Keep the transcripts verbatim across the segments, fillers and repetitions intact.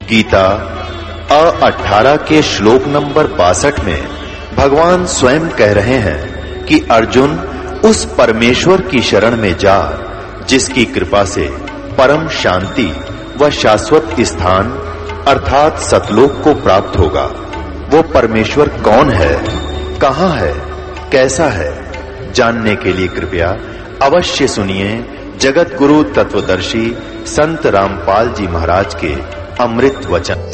गीता अ अठारह के श्लोक नंबर बासठ में भगवान स्वयं कह रहे हैं कि अर्जुन उस परमेश्वर की शरण में जा जिसकी कृपा से परम शांति व शाश्वत स्थान अर्थात सतलोक को प्राप्त होगा। वो परमेश्वर कौन है, कहां है, कैसा है, जानने के लिए कृपया अवश्य सुनिए जगत गुरु तत्वदर्शी संत रामपाल जी महाराज के अमृत वचन।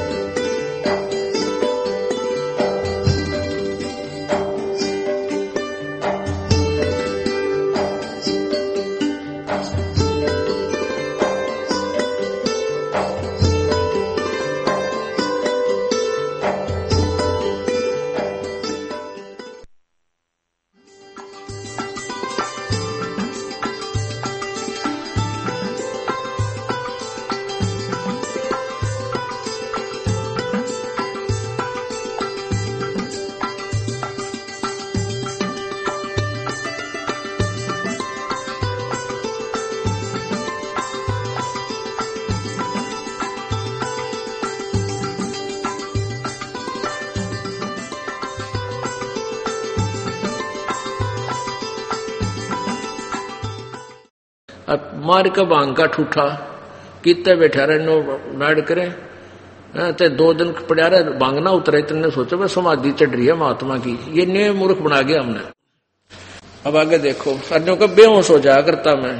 मार के भांग का ठूठा कितने बैठा रहे नो नाड़ करे ते दो दिन पड़ा रहे भांग ना उतरे। तुमने सोचा मैं समाधि चढ़ रही है महात्मा की, ये ने मूर्ख बना गया हमने। अब आगे देखो, सारियों का बेहोश हो जाया करता मैं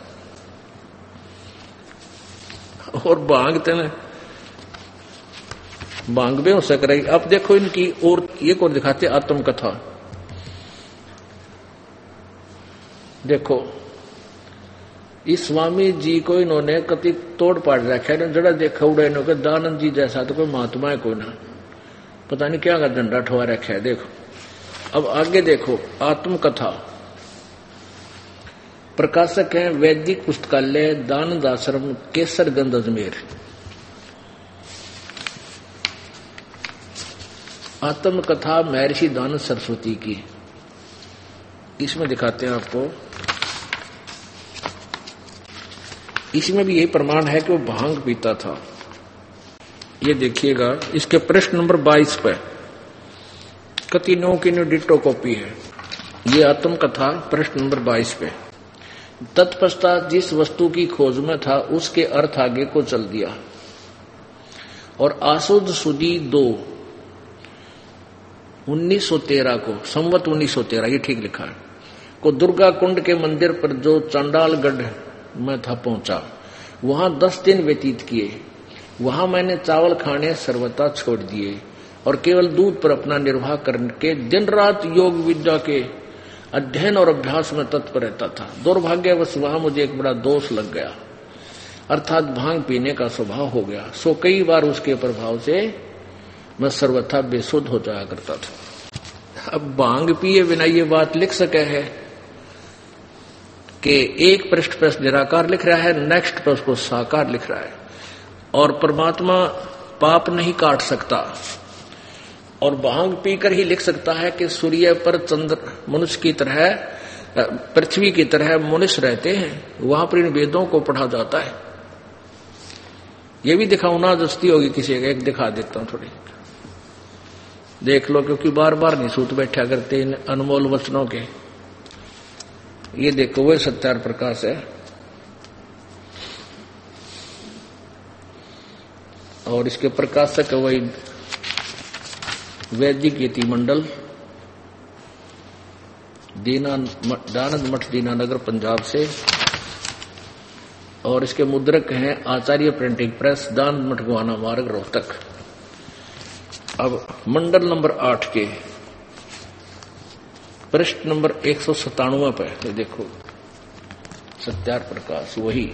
और भांग तेने भांग बेहोश करेगी। अब देखो इनकी और ये को दिखाते आत्मकथा। देखो इस स्वामी जी को इन्होंने कति तोड़ पाड़ रखा है, जड़ा देखा उड़ा इन्होंने दानंद जी जैसा तो कोई महात्मा है कोई ना, पता नहीं क्या का डंडा ठोआ रखा है। देखो अब आगे देखो आत्मकथा। प्रकाशक है वैदिक पुस्तकालय दानंद आश्रम केसरगंज अजमेर। आत्मकथा महर्षि दानंद सरस्वती की। इसमें दिखाते हैं आपको, इसमें भी यही प्रमाण है कि वो भांग पीता था। ये देखिएगा इसके प्रश्न नंबर बाईस पे कति नो की नो डिटो कॉपी है। ये आत्मकथा प्रश्न नंबर बाईस पे। तत्पश्चात जिस वस्तु की खोज में था उसके अर्थ आगे को चल दिया और आसुद सुदी दो उन्नीस सौ तेरह को संवत उन्नीस सौ तेरह ये ठीक लिखा है को दुर्गा कुंड के मंदिर पर जो चांडालगढ़ मैं था पहुंचा। वहां दस दिन व्यतीत किए। वहां मैंने चावल खाने सर्वथा छोड़ दिए और केवल दूध पर अपना निर्वाह करके दिन रात योग विद्या के अध्ययन और अभ्यास में तत्पर रहता था। दुर्भाग्यवश वहां मुझे एक बड़ा दोष लग गया, अर्थात भांग पीने का स्वभाव हो गया। सो कई बार उसके प्रभाव से मैं सर्वथा बेसुध हो जाया करता था। अब भांग पिए बिना ये बात लिख सके है कि एक पृष्ठ पर निराकार लिख रहा है, नेक्स्ट पर उसको साकार लिख रहा है। और परमात्मा पाप नहीं काट सकता और भांग पीकर ही लिख सकता है कि सूर्य पर चंद्र मनुष्य की तरह पृथ्वी की तरह मनुष्य रहते हैं, वहां पर इन वेदों को पढ़ा जाता है। ये भी दिखाऊं ना दस्ती होगी किसी का, एक दिखा देता हूं थोड़ी देख लो, क्योंकि बार बार नहीं सूत बैठा करते इन अनमोल वचनों के। ये देखो वह सत्यार प्रकाश है और इसके प्रकाशक वही वैदिक यति मंडल दीना दानंद मठ दीनानगर पंजाब से। और इसके मुद्रक हैं आचार्य प्रिंटिंग प्रेस दानंद मठ गुआना मार्ग रोहतक। अब मंडल नंबर आठ के पृष्ठ नंबर एक सौ सतानवे पे देखो सत्यार प्रकाश वही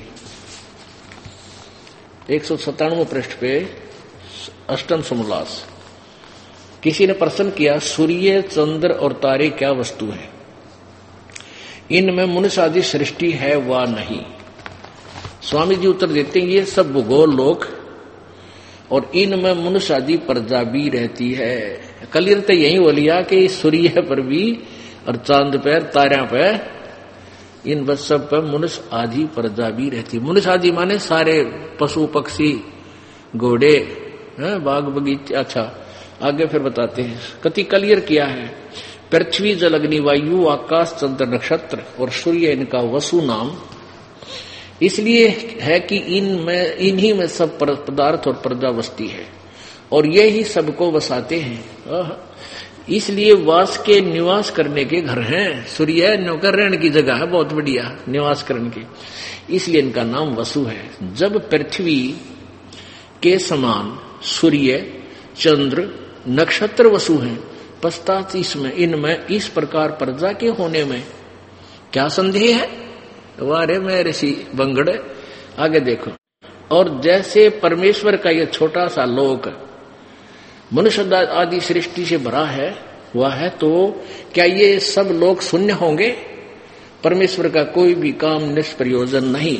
एक सौ सतानवे पृष्ठ पे अष्टम समोल्लास। किसी ने प्रश्न किया सूर्य चंद्र और तारे क्या वस्तु है, इनमें मनुष्य आदि सृष्टि है वा नहीं। स्वामी जी उत्तर देते हैं ये सब भूगोल लोक और इनमें मनुष्य आदि प्रजा भी रहती है। कलियर तो यही बोलिया कि सूर्य पर भी और चांद पर तारा पर इन बस सब पर मनुष्य आदि प्रजा भी रहती। मनुष्य आदि माने सारे पशु पक्षी घोड़े, बाग बगीचे। अच्छा आगे फिर बताते हैं, कति क्लियर किया है। पृथ्वी जल अग्नि वायु आकाश चंद्र नक्षत्र और सूर्य इनका वसु नाम इसलिए है कि इनमें इन्हीं में सब पदार्थ और प्रजा बसती है और ये ही सबको बसाते हैं। इसलिए वास के निवास करने के घर हैं। सूर्य नौकर रहने की जगह है, बहुत बढ़िया निवास करने की, इसलिए इनका नाम वसु है। जब पृथ्वी के समान सूर्य चंद्र नक्षत्र वसु हैं, पश्चात इसमें इनमें इस प्रकार प्रजा के होने में क्या संदेह है। वारे में ऋषि बंगड़। आगे देखो, और जैसे परमेश्वर का यह छोटा सा लोक मनुष्य आदि सृष्टि से भरा है वह है, तो क्या ये सब लोग शून्य होंगे। परमेश्वर का कोई भी काम निष्प्रयोजन नहीं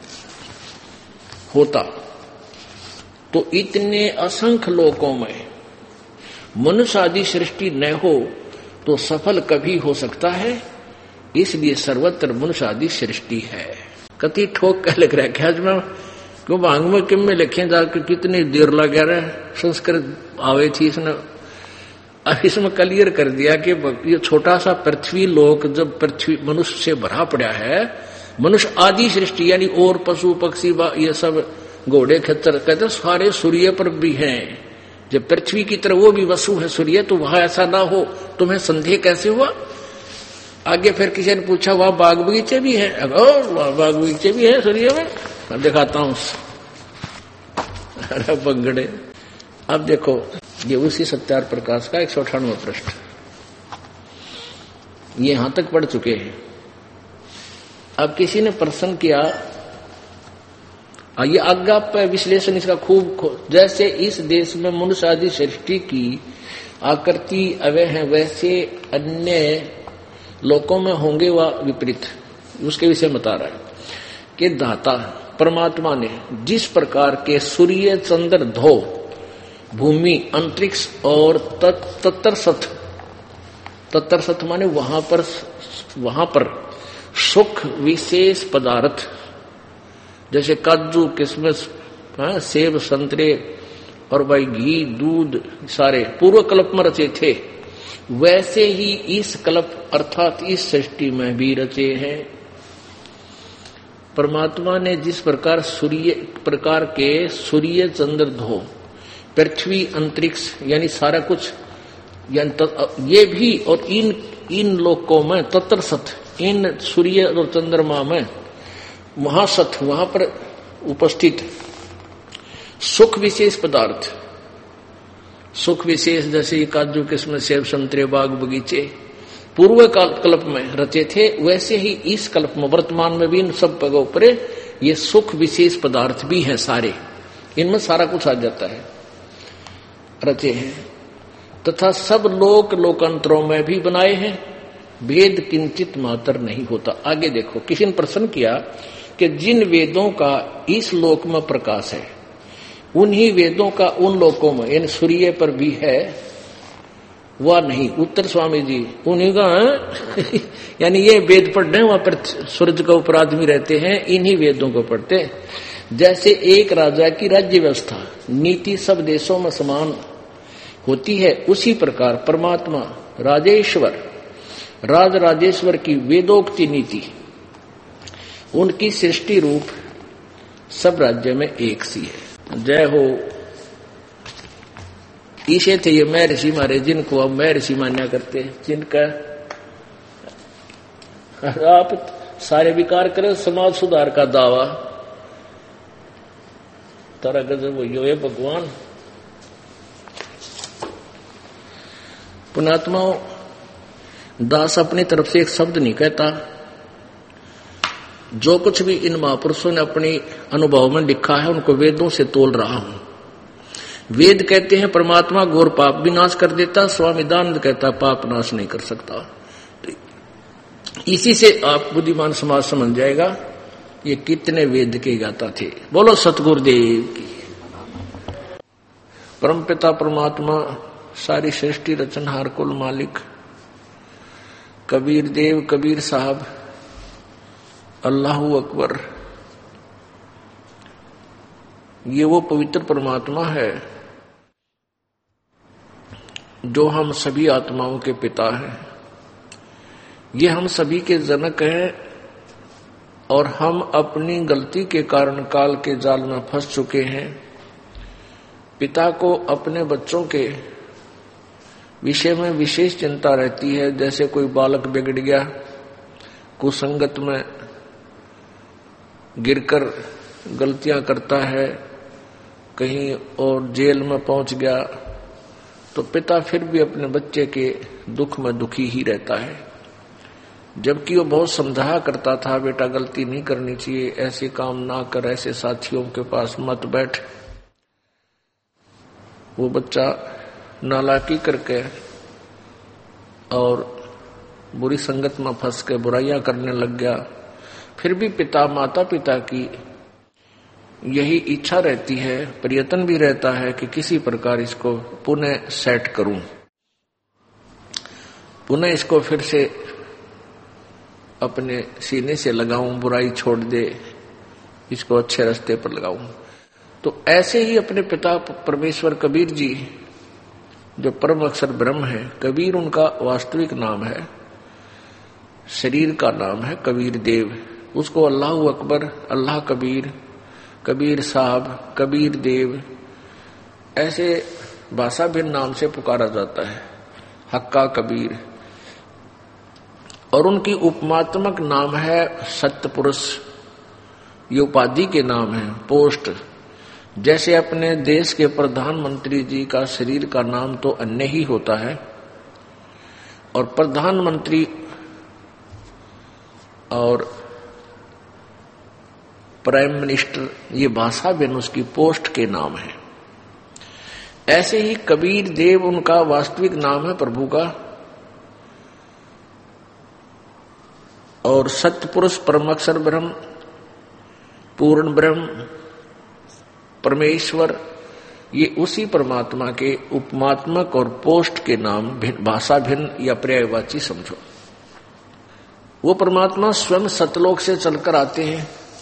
होता। तो इतने असंख्य लोकों में मनुष्य आदि सृष्टि न हो तो सफल कभी हो सकता है, इसलिए सर्वत्र मनुष्य आदि सृष्टि है। कति ठोक कह लिख रहा है में क्यों भांग में किम में लिखे जाकर कितनी देर लगा रहे संस्कृत आवे थी इसने। अब इसमें क्लियर कर दिया कि ये छोटा सा पृथ्वी लोक जब पृथ्वी मनुष्य से भरा पड़ा है, मनुष्य आदि सृष्टि यानी और पशु पक्षी ये सब घोड़े खच्चर कहते सारे सूर्य पर भी हैं। जब पृथ्वी की तरह वो भी वसु है सूर्य, तो वहां ऐसा ना हो तुम्हें संदेह कैसे हुआ। आगे फिर किसी ने पूछा वहां बाग बगीचे भी है। वहां बाग बगीचे भी है सूर्य में, मैं दिखाता हूं। अरे बंगड़े। अब देखो ये उसी सत्यार प्रकाश का एक सौ अठानवे पृष्ठ, ये यहां तक पढ़ चुके हैं। अब किसी ने प्रश्न किया, ये आज्ञा पर विश्लेषण इसका खूब, जैसे इस देश में मनुष्य आदि सृष्टि की आकृति अवय है, वैसे अन्य लोकों में होंगे व विपरीत। उसके विषय बता रहा है कि दाता परमात्मा ने जिस प्रकार के सूर्य चंद्र धो भूमि अंतरिक्ष और तत्तर सत, तत्तर सत माने वहां पर वहां पर सुख विशेष पदार्थ जैसे काजू किशमिश सेब संतरे और भाई घी दूध सारे पूर्व कल्प में रचे थे, वैसे ही इस कल्प अर्थात इस सृष्टि में भी रचे हैं। परमात्मा ने जिस प्रकार सूर्य प्रकार के सूर्य चंद्र धो पृथ्वी अंतरिक्ष यानी सारा कुछ यानी ये भी और इन इन लोकों में तत्र सत, इन सूर्य और चंद्रमा में महासत वहां पर उपस्थित सुख विशेष पदार्थ, सुख विशेष जैसे काजू किस्म सेब संतरे बाग बगीचे पूर्व कल्प में रचे थे, वैसे ही इस कल्प में वर्तमान में भी इन सब पगों पर ये सुख विशेष पदार्थ भी हैं। सारे इनमें सारा कुछ आ जाता है, रचे हैं। तथा सब लोक लोकांतरों में भी बनाए हैं, भेद किंचित मात्र नहीं होता। आगे देखो, किसी ने प्रश्न किया कि जिन वेदों का इस लोक में प्रकाश है उन्हीं वेदों का उन लोकों में यानी सूर्य पर भी है वह नहीं। उत्तर स्वामी जी उन्हीं का यानी ये वेद पढ़ रहे वहां पर सूरज के ऊपर आदमी रहते हैं, इन्हीं वेदों को पढ़ते हैं। जैसे एक राजा की राज्य व्यवस्था नीति सब देशों में समान होती है, उसी प्रकार परमात्मा राजेश्वर राज राजेश्वर की वेदोक्ति नीति उनकी सृष्टि रूप सब राज्य में एक सी है। जय हो। इसे थे ये मैं ऋषि मारे जिनको अब मैं ऋषि मान्या करते हैं, जिनका आप सारे विकार करें समाज सुधार का दावा तारा गजब वो यो है भगवान। पुणात्माओं, दास अपनी तरफ से एक शब्द नहीं कहता, जो कुछ भी इन महापुरुषों ने अपनी अनुभव में लिखा है उनको वेदों से तोल रहा हूं। वेद कहते हैं परमात्मा घोर पाप भी नाश कर देता, स्वामी दानंद कहता पाप नाश नहीं कर सकता। इसी से आप बुद्धिमान समाज समझ जाएगा ये कितने वेद के गाता थे। बोलो सतगुरुदेव की। परमपिता परमात्मा सारी सृष्टि रचनहार कुल मालिक कबीर देव कबीर साहब अल्लाहू अकबर ये वो पवित्र परमात्मा है जो हम सभी आत्माओं के पिता हैं। ये हम सभी के जनक हैं और हम अपनी गलती के कारण काल के जाल में फंस चुके हैं। पिता को अपने बच्चों के विषय में विशेष चिंता रहती है। जैसे कोई बालक बिगड़ गया, कुसंगत में गिरकर गलतियां करता है, कहीं और जेल में पहुंच गया, तो पिता फिर भी अपने बच्चे के दुख में दुखी ही रहता है। जबकि वो बहुत समझाया करता था, बेटा गलती नहीं करनी चाहिए, ऐसे काम ना कर, ऐसे साथियों के पास मत बैठ। वो बच्चा नालायकी करके और बुरी संगत में फंस के बुराइयां करने लग गया। फिर भी पिता माता पिता की यही इच्छा रहती है, प्रयत्न भी रहता है कि किसी प्रकार इसको पुनः सेट करूं, पुनः इसको फिर से अपने सीने से लगाऊं, बुराई छोड़ दे, इसको अच्छे रास्ते पर लगाऊं। तो ऐसे ही अपने पिता परमेश्वर कबीर जी, जो परम अक्षर ब्रह्म है, कबीर उनका वास्तविक नाम है, शरीर का नाम है कबीर देव। उसको अल्लाह अकबर, अल्लाह कबीर, कबीर साहब, कबीर देव, ऐसे भाषा भिन्न नाम से पुकारा जाता है, हक्का कबीर। और उनकी उपमात्मक नाम है सत्य पुरुष, ये उपाधि के नाम है, पोस्ट। जैसे अपने देश के प्रधानमंत्री जी का शरीर का नाम तो अन्य ही होता है, और प्रधानमंत्री और प्राइम मिनिस्टर ये भाषा बिन उसकी पोस्ट के नाम है। ऐसे ही कबीर देव उनका वास्तविक नाम है प्रभु का, और सत्य पुरुष परम अक्षर ब्रह्म, पूर्ण ब्रह्म, परमेश्वर, ये उसी परमात्मा के उपमात्मक और पोस्ट के नाम, भाषा भिन्न या पर्यायवाची समझो। वो परमात्मा स्वयं सतलोक से चलकर आते हैं,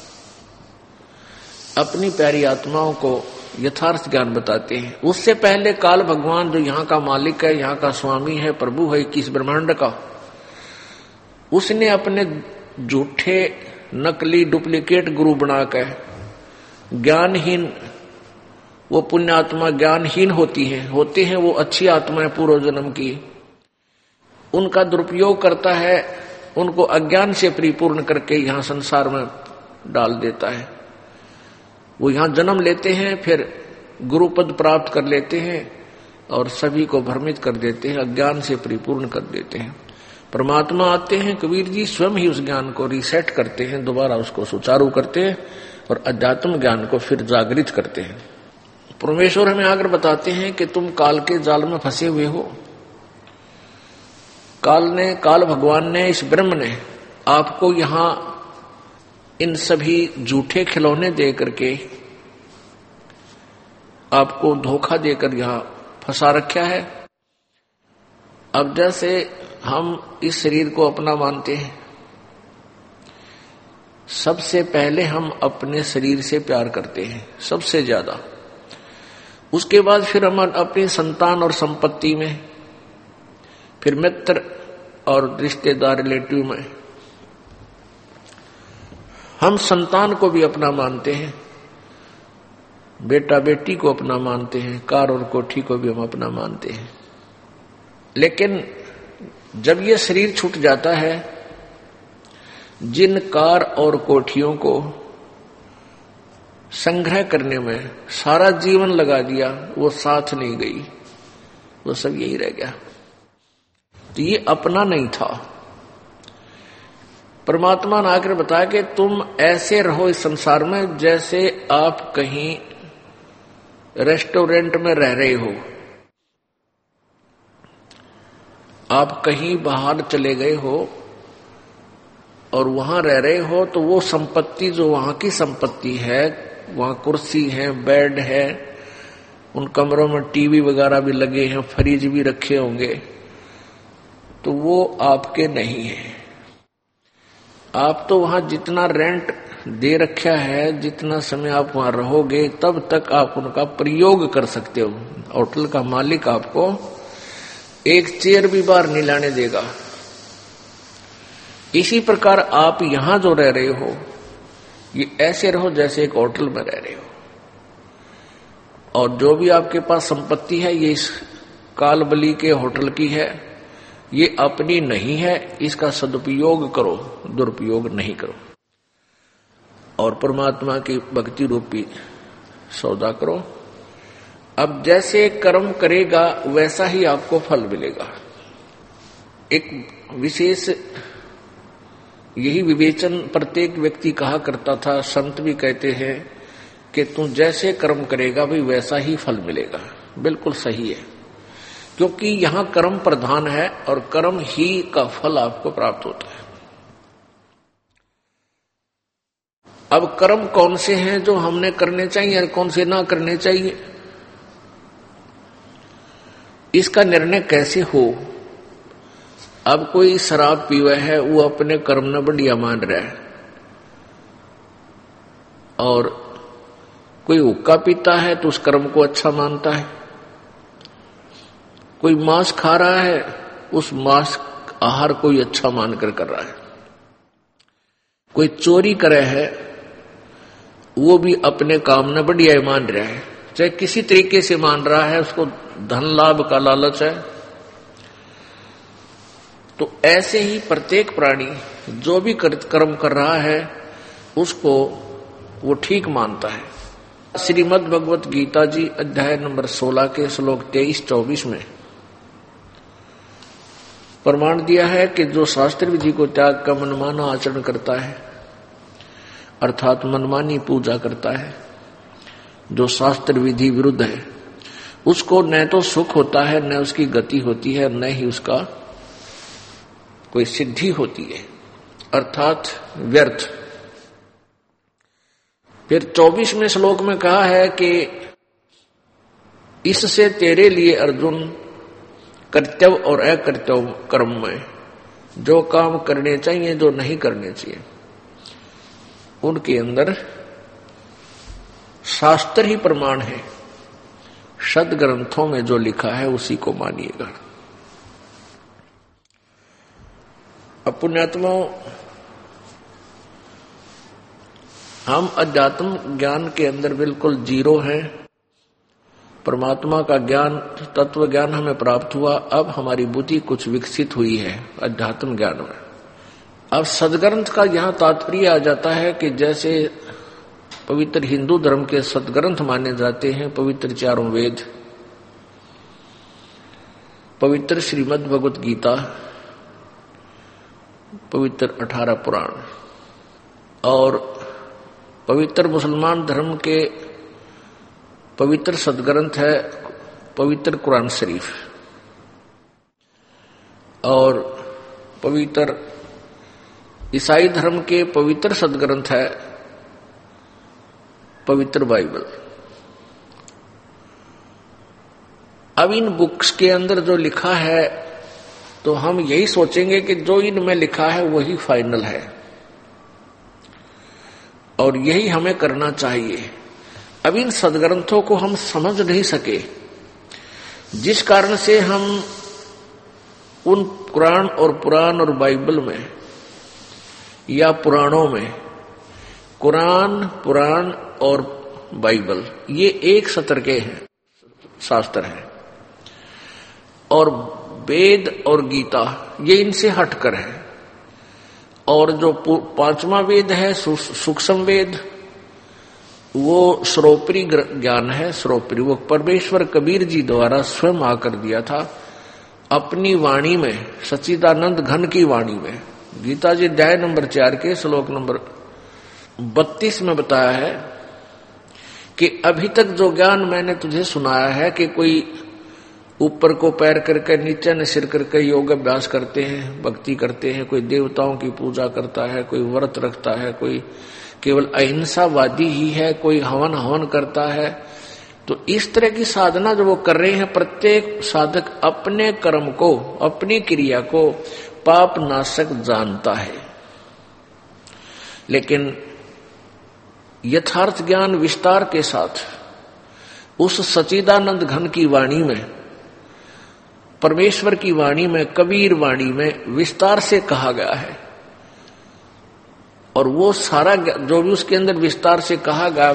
अपनी प्यारी आत्माओं को यथार्थ ज्ञान बताते हैं। उससे पहले काल भगवान, जो यहाँ का मालिक है, यहाँ का स्वामी है, प्रभु है किस ब्रह्मांड का, उसने अपने झूठे नकली डुप्लीकेट गुरु बनाकर ज्ञानहीन, वो पुण्य आत्मा ज्ञानहीन होती है, होते हैं वो अच्छी आत्माएं पूर्व जन्म की, उनका दुरुपयोग करता है, उनको अज्ञान से परिपूर्ण करके यहाँ संसार में डाल देता है। वो यहाँ जन्म लेते हैं, फिर गुरु पद प्राप्त कर लेते हैं और सभी को भ्रमित कर देते हैं, अज्ञान से परिपूर्ण कर देते हैं। परमात्मा आते हैं, कबीर जी स्वयं ही उस ज्ञान को रीसेट करते हैं, दोबारा उसको सुचारू करते हैं और अध्यात्म ज्ञान को फिर जागृत करते हैं। परमेश्वर हमें आकर बताते हैं कि तुम काल के जाल में फंसे हुए हो। काल ने, काल भगवान ने, इस ब्रह्म ने आपको यहां इन सभी झूठे खिलौने दे करके आपको धोखा देकर यहां फंसा रखा है। अब जैसे हम इस शरीर को अपना मानते हैं, सबसे पहले हम अपने शरीर से प्यार करते हैं सबसे ज्यादा, उसके बाद फिर हम अपनी संतान और संपत्ति में, फिर मित्र और रिश्तेदार रिलेटिव में। हम संतान को भी अपना मानते हैं, बेटा बेटी को अपना मानते हैं, कार और कोठी को भी हम अपना मानते हैं। लेकिन जब ये शरीर छूट जाता है, जिन कार और कोठियों को संग्रह करने में सारा जीवन लगा दिया, वो साथ नहीं गई, वो सब यही रह गया। तो ये अपना नहीं था। परमात्मा ने आकर बताया कि तुम ऐसे रहो इस संसार में जैसे आप कहीं रेस्टोरेंट में रह रहे हो, आप कहीं बाहर चले गए हो और वहां रह रहे हो, तो वो संपत्ति जो वहां की संपत्ति है, वहां कुर्सी है, बेड है, उन कमरों में टीवी वगैरह भी लगे हैं, फ्रिज भी रखे होंगे, तो वो आपके नहीं है। आप तो वहां जितना रेंट दे रखा है, जितना समय आप वहां रहोगे तब तक आप उनका प्रयोग कर सकते हो। होटल का मालिक आपको एक चेयर भी बाहर नहीं लाने देगा। इसी प्रकार आप यहां जो रह रहे हो ये ऐसे रहो जैसे एक होटल में रह रहे हो, और जो भी आपके पास संपत्ति है ये इस कालबली के होटल की है, ये अपनी नहीं है, इसका सदुपयोग करो, दुरुपयोग नहीं करो, और परमात्मा की भक्ति रूपी सौदा करो। अब जैसे कर्म करेगा वैसा ही आपको फल मिलेगा। एक विशेष यही विवेचन प्रत्येक व्यक्ति कहा करता था, संत भी कहते हैं कि तू जैसे कर्म करेगा भी वैसा ही फल मिलेगा। बिल्कुल सही है, क्योंकि यहां कर्म प्रधान है और कर्म ही का फल आपको प्राप्त होता है। अब कर्म कौन से हैं जो हमने करने चाहिए और कौन से ना करने चाहिए, इसका निर्णय कैसे हो। अब कोई शराब पीवा है, वो अपने कर्म न बढ़िया मान रहा है, और कोई हुक्का पीता है तो उस कर्म को अच्छा मानता है। कोई मांस खा रहा है, उस मांस आहार को ही अच्छा मानकर कर रहा है। कोई चोरी करे है, वो भी अपने काम न बढ़िया मान रहा है, चाहे किसी तरीके से मान रहा है, उसको धन लाभ का लालच है। तो ऐसे ही प्रत्येक प्राणी जो भी कर्म कर रहा है उसको वो ठीक मानता है। श्रीमद् भगवत गीता जी अध्याय नंबर सोलह के श्लोक तेईस चौबीस में प्रमाण दिया है कि जो शास्त्र विधि को त्याग का मनमाना आचरण करता है, अर्थात मनमानी पूजा करता है, जो शास्त्र विधि विरुद्ध है, उसको न तो सुख होता है, न उसकी गति होती है, न ही उसका कोई सिद्धि होती है, अर्थात व्यर्थ। फिर चौबीसवें श्लोक में कहा है कि इससे तेरे लिए अर्जुन कर्तव्य और अकर्तव्य कर्म में जो काम करने चाहिए, जो नहीं करने चाहिए, उनके अंदर शास्त्र ही प्रमाण है। सद ग्रंथों में जो लिखा है उसी को मानिएगा। अब पुण्यात्माओं, हम अध्यात्म ज्ञान के अंदर बिल्कुल जीरो हैं। परमात्मा का ज्ञान, तत्व ज्ञान हमें प्राप्त हुआ, अब हमारी बुद्धि कुछ विकसित हुई है अध्यात्म ज्ञान में। अब सदग्रंथ का यहां तात्पर्य आ जाता है कि जैसे पवित्र हिंदू धर्म के सदग्रंथ माने जाते हैं पवित्र चारों वेद, पवित्र श्रीमद् भगवत गीता, पवित्र अठारह पुराण, और पवित्र मुसलमान धर्म के पवित्र सदग्रंथ है पवित्र कुरान शरीफ, और पवित्र ईसाई धर्म के पवित्र सदग्रंथ है पवित्र बाइबल। अब इन बुक्स के अंदर जो लिखा है तो हम यही सोचेंगे कि जो इनमें लिखा है वही फाइनल है, और यही हमें करना चाहिए। अब इन सदग्रंथों को हम समझ नहीं सके, जिस कारण से हम उन कुरान और पुराण और बाइबल में या पुराणों में, कुरान, पुराण और बाइबल ये एक सत्र के हैं, शास्त्र हैं, और वेद और गीता ये इनसे हटकर है। और जो पांचवा वेद है सूक्ष्म वेद, वो श्रोपरी ज्ञान है। श्रोपरी वो परमेश्वर कबीर जी द्वारा स्वयं आकर दिया था अपनी वाणी में, सच्चिदानंद घन की वाणी में। गीता जी अध्याय नंबर चार के श्लोक नंबर बत्तीस में बताया है कि अभी तक जो ज्ञान मैंने तुझे सुनाया है कि कोई ऊपर को पैर करके नीचे न सिर करके योग अभ्यास करते हैं, भक्ति करते हैं, कोई देवताओं की पूजा करता है, कोई व्रत रखता है, कोई केवल अहिंसावादी ही है, कोई हवन हवन करता है। तो इस तरह की साधना जो वो कर रहे हैं, प्रत्येक साधक अपने कर्म को, अपनी क्रिया को पाप नाशक जानता है, लेकिन यथार्थ ज्ञान विस्तार के साथ उस सच्चिदानंद घन की वाणी में, परमेश्वर की वाणी में, कबीर वाणी में विस्तार से कहा गया है। और वो सारा जो भी उसके अंदर विस्तार से कहा गया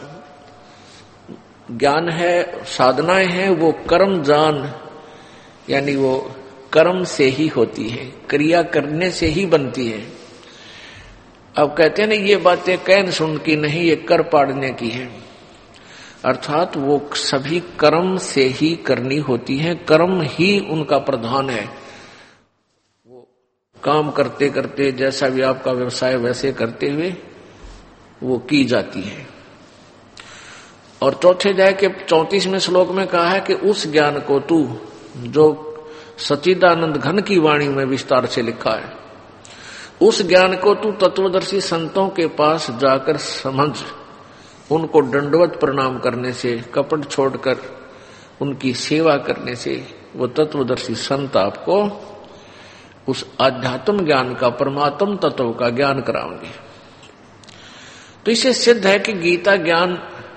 ज्ञान है, साधनाएं हैं, वो कर्म जान, यानी वो कर्म से ही होती है, क्रिया करने से ही बनती है। अब कहते हैं ना ये बातें कैन सुन की नहीं, ये कर पाड़ने की है। अर्थात वो सभी कर्म से ही करनी होती है, कर्म ही उनका प्रधान है। वो काम करते करते, जैसा भी आपका व्यवसाय वैसे करते हुए वो की जाती है। और चौथे अध्याय के चौंतीसवें श्लोक में कहा है कि उस ज्ञान को तू, जो सच्चिदानंद घन की वाणी में विस्तार से लिखा है, उस ज्ञान को तू तत्वदर्शी संतों के पास जाकर समझ, उनको दंडवत प्रणाम करने से, कपट छोड़कर उनकी सेवा करने से वो तत्वदर्शी संत आपको उस आध्यात्म ज्ञान का, परमात्म तत्व का ज्ञान कराएंगे। तो इसे सिद्ध है कि गीता ज्ञान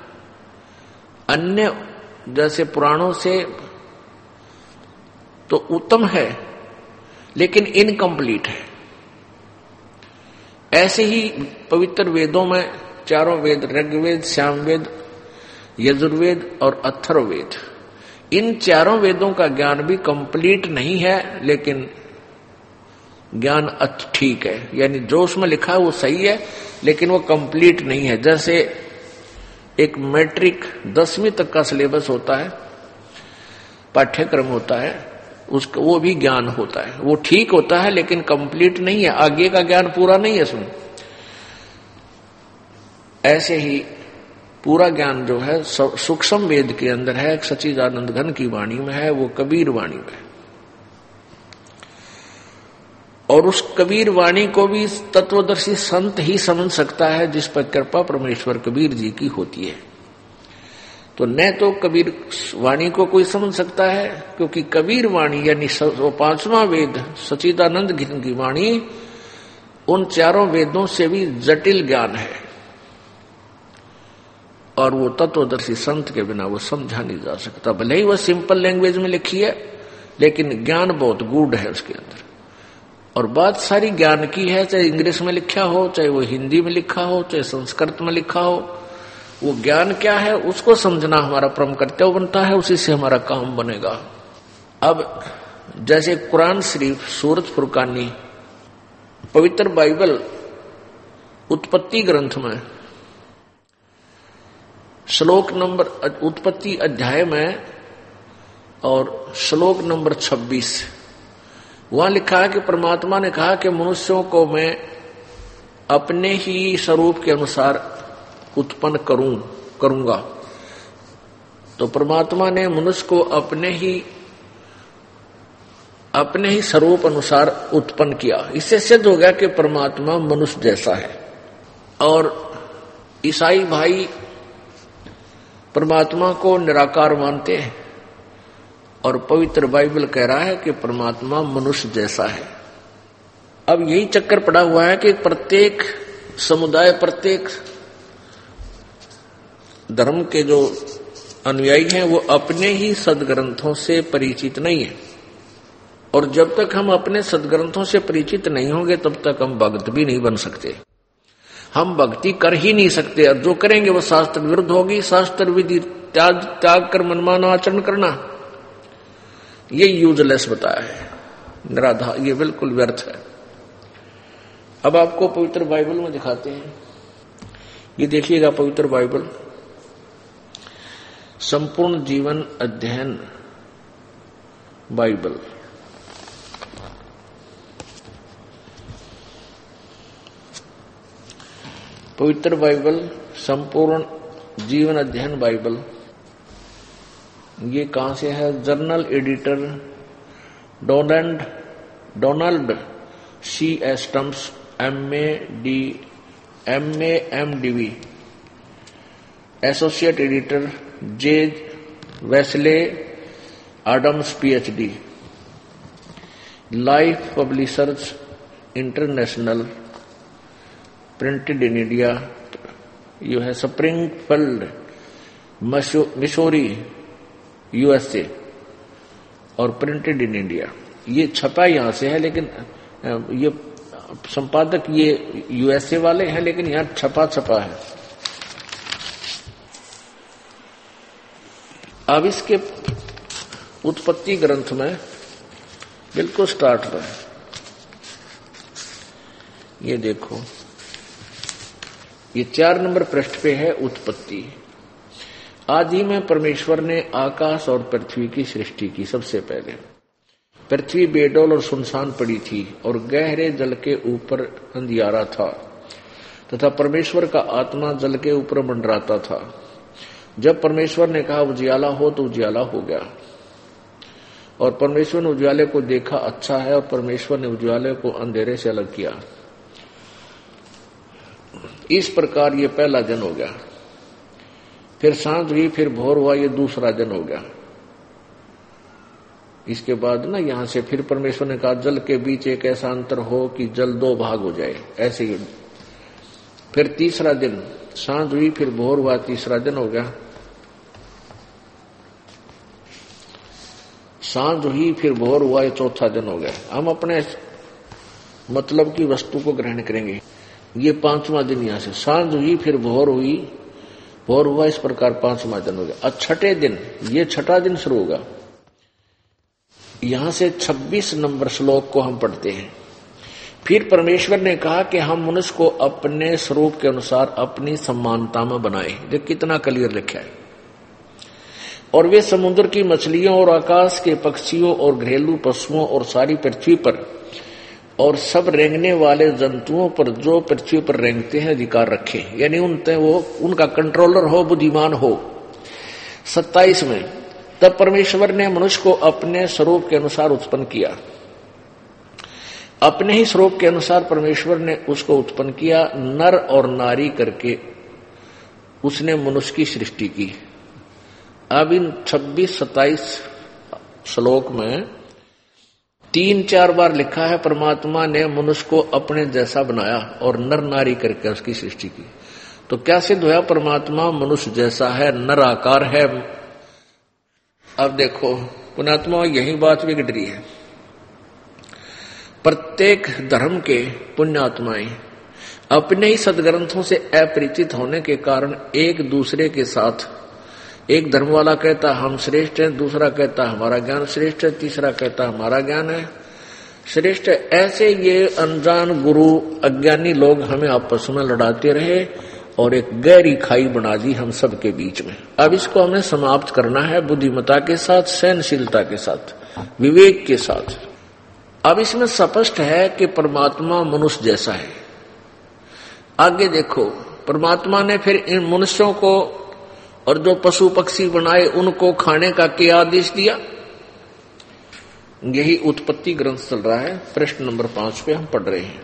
अन्य जैसे पुराणों से तो उत्तम है, लेकिन इनकम्प्लीट है। ऐसे ही पवित्र वेदों में चारों वेद, ऋग्वेद, सामवेद, यजुर्वेद और अथर्ववेद, इन चारों वेदों का ज्ञान भी कंप्लीट नहीं है, लेकिन ज्ञान ठीक है। यानी जो उसमें लिखा है वो सही है, लेकिन वो कंप्लीट नहीं है। जैसे एक मैट्रिक दसवीं तक का सिलेबस होता है, पाठ्यक्रम होता है, उसका वो भी ज्ञान होता है, वो ठीक होता है लेकिन कंप्लीट नहीं है, आगे का ज्ञान पूरा नहीं है। सुन, ऐसे ही पूरा ज्ञान जो है सूक्ष्म वेद के अंदर है, सच्चिदानंद घन की वाणी में है, वो कबीर वाणी में है। और उस कबीर वाणी को भी तत्वदर्शी संत ही समझ सकता है, जिस पर कृपा परमेश्वर कबीर जी की होती है। तो न तो कबीर वाणी को कोई समझ सकता है, क्योंकि कबीर वाणी यानी वो पांचवा वेद सच्चिदानंद घन की वाणी उन चारों वेदों से भी जटिल ज्ञान है, और वो तत्वदर्शी संत के बिना वो समझा नहीं जा सकता। भले ही वह सिंपल लैंग्वेज में लिखी है, लेकिन ज्ञान बहुत गूढ़ है उसके अंदर। और बात सारी ज्ञान की है, चाहे इंग्लिश में लिखा हो, चाहे वो हिंदी में लिखा हो, चाहे संस्कृत में लिखा हो, वो ज्ञान क्या है उसको समझना हमारा परम कर्तव्य बनता है, उसी से हमारा काम बनेगा। अब जैसे कुरान शरीफ, सूरत फुरकानी, पवित्र बाइबल उत्पत्ति ग्रंथ में श्लोक नंबर उत्पत्ति अध्याय में और श्लोक नंबर छब्बीस, वहां लिखा है कि परमात्मा ने कहा कि मनुष्यों को मैं अपने ही स्वरूप के अनुसार उत्पन्न करूं करूंगा। तो परमात्मा ने मनुष्य को अपने ही अपने ही स्वरूप अनुसार उत्पन्न किया। इससे सिद्ध हो गया कि परमात्मा मनुष्य जैसा है। और ईसाई भाई परमात्मा को निराकार मानते हैं, और पवित्र बाइबल कह रहा है कि परमात्मा मनुष्य जैसा है। अब यही चक्कर पड़ा हुआ है कि प्रत्येक समुदाय, प्रत्येक धर्म के जो अनुयायी हैं वो अपने ही सदग्रंथों से परिचित नहीं है। और जब तक हम अपने सदग्रंथों से परिचित नहीं होंगे तब तक हम भक्त भी नहीं बन सकते, हम भक्ति कर ही नहीं सकते। और जो करेंगे वो शास्त्र विरुद्ध होगी। शास्त्र विधि त्याग त्याग कर मनमाना आचरण करना, ये यूजलेस बताया है, निराधार, ये बिल्कुल व्यर्थ है। अब आपको पवित्र बाइबल में दिखाते हैं, ये देखिएगा पवित्र बाइबल संपूर्ण जीवन अध्ययन बाइबल। पवित्र बाइबल संपूर्ण जीवन अध्ययन बाइबल, ये कहां से है? Journal editor Donald Donald C Stamps, M A D M A M D V, associate editor J Wesley Adams PhD, Life Publishers International, printed in India, यू है स्प्रिंगफील्ड मिशोरी यूएसए और printed in India. ये छपा यहां से है, लेकिन ये संपादक ये यूएसए वाले हैं, लेकिन यहां छपा छपा है। अब इसके उत्पत्ति ग्रंथ में बिल्कुल स्टार्ट पर है, ये देखो, ये चार नंबर पृष्ठ पे है उत्पत्ति। आदि में परमेश्वर ने आकाश और पृथ्वी की सृष्टि की। सबसे पहले पृथ्वी बेडौल और सुनसान पड़ी थी और गहरे जल के ऊपर अंधियारा था तथा परमेश्वर का आत्मा जल के ऊपर मंडराता था। जब परमेश्वर ने कहा उजियाला हो तो उजियाला हो गया, और परमेश्वर ने उजियाले को देखा अच्छा है, और परमेश्वर ने उजियाले को अंधेरे से अलग किया। इस प्रकार ये पहला दिन हो गया। फिर सांझ हुई, फिर भोर हुआ, ये दूसरा दिन हो गया। इसके बाद ना यहां से फिर परमेश्वर ने कहा जल के बीच एक ऐसा अंतर हो कि जल दो भाग हो जाए, ऐसे ही। फिर तीसरा दिन सांझ हुई, फिर भोर हुआ, तीसरा दिन हो गया। सांझ हुई, फिर भोर हुआ, ये चौथा दिन हो गया। हम अपने मतलब की वस्तु को ग्रहण करेंगे। ये पांचवा दिन यहां से सांझ हुई, फिर भोर हुई, भोर हुआ, इस प्रकार पांचवा दिन हो गया। और छठे दिन, ये छठा दिन शुरू होगा। यहां से छब्बीस नंबर श्लोक को हम पढ़ते हैं। फिर परमेश्वर ने कहा कि हम मनुष्य को अपने स्वरूप के अनुसार अपनी समानता में बनाए। देख कितना क्लियर लिखा है। और वे समुद्र की मछलियों और आकाश के पक्षियों और घरेलू पशुओं और सारी पृथ्वी पर और सब रेंगने वाले जंतुओं पर जो पृथ्वी पर रेंगते हैं अधिकार रखे, यानी उनते वो उनका कंट्रोलर हो, बुद्धिमान हो। सत्ताईस में तब परमेश्वर ने मनुष्य को अपने स्वरूप के अनुसार उत्पन्न किया। अपने ही स्वरूप के अनुसार परमेश्वर ने उसको उत्पन्न किया, नर और नारी करके उसने मनुष्य की सृष्टि की। अब इन छब्बीस सत्ताईस श्लोक में तीन चार बार लिखा है परमात्मा ने मनुष्य को अपने जैसा बनाया और नर नारी करके उसकी सृष्टि की। तो क्या सिद्ध हुआ? परमात्मा मनुष्य जैसा है, नर आकार है। अब देखो पुण्यात्मा, यही बात बिगड़ रही है। प्रत्येक धर्म के पुण्यात्माएं अपने ही सदग्रंथों से अपरिचित होने के कारण एक दूसरे के साथ, एक धर्म वाला कहता हम श्रेष्ठ हैं, दूसरा कहता हमारा ज्ञान श्रेष्ठ है, तीसरा कहता हमारा ज्ञान है श्रेष्ठ है। ऐसे ये अनजान गुरु अज्ञानी लोग हमें आपस में लड़ाते रहे और एक गहरी खाई बना दी हम सब के बीच में। अब इसको हमें समाप्त करना है बुद्धिमता के साथ, सहनशीलता के साथ, विवेक के साथ। अब इसमें स्पष्ट है कि परमात्मा मनुष्य जैसा है। आगे देखो, परमात्मा ने फिर इन मनुष्यों को और जो पशु पक्षी बनाए उनको खाने का क्या आदेश दिया? यही उत्पत्ति ग्रंथ चल रहा है, प्रश्न नंबर पांच पे हम पढ़ रहे हैं।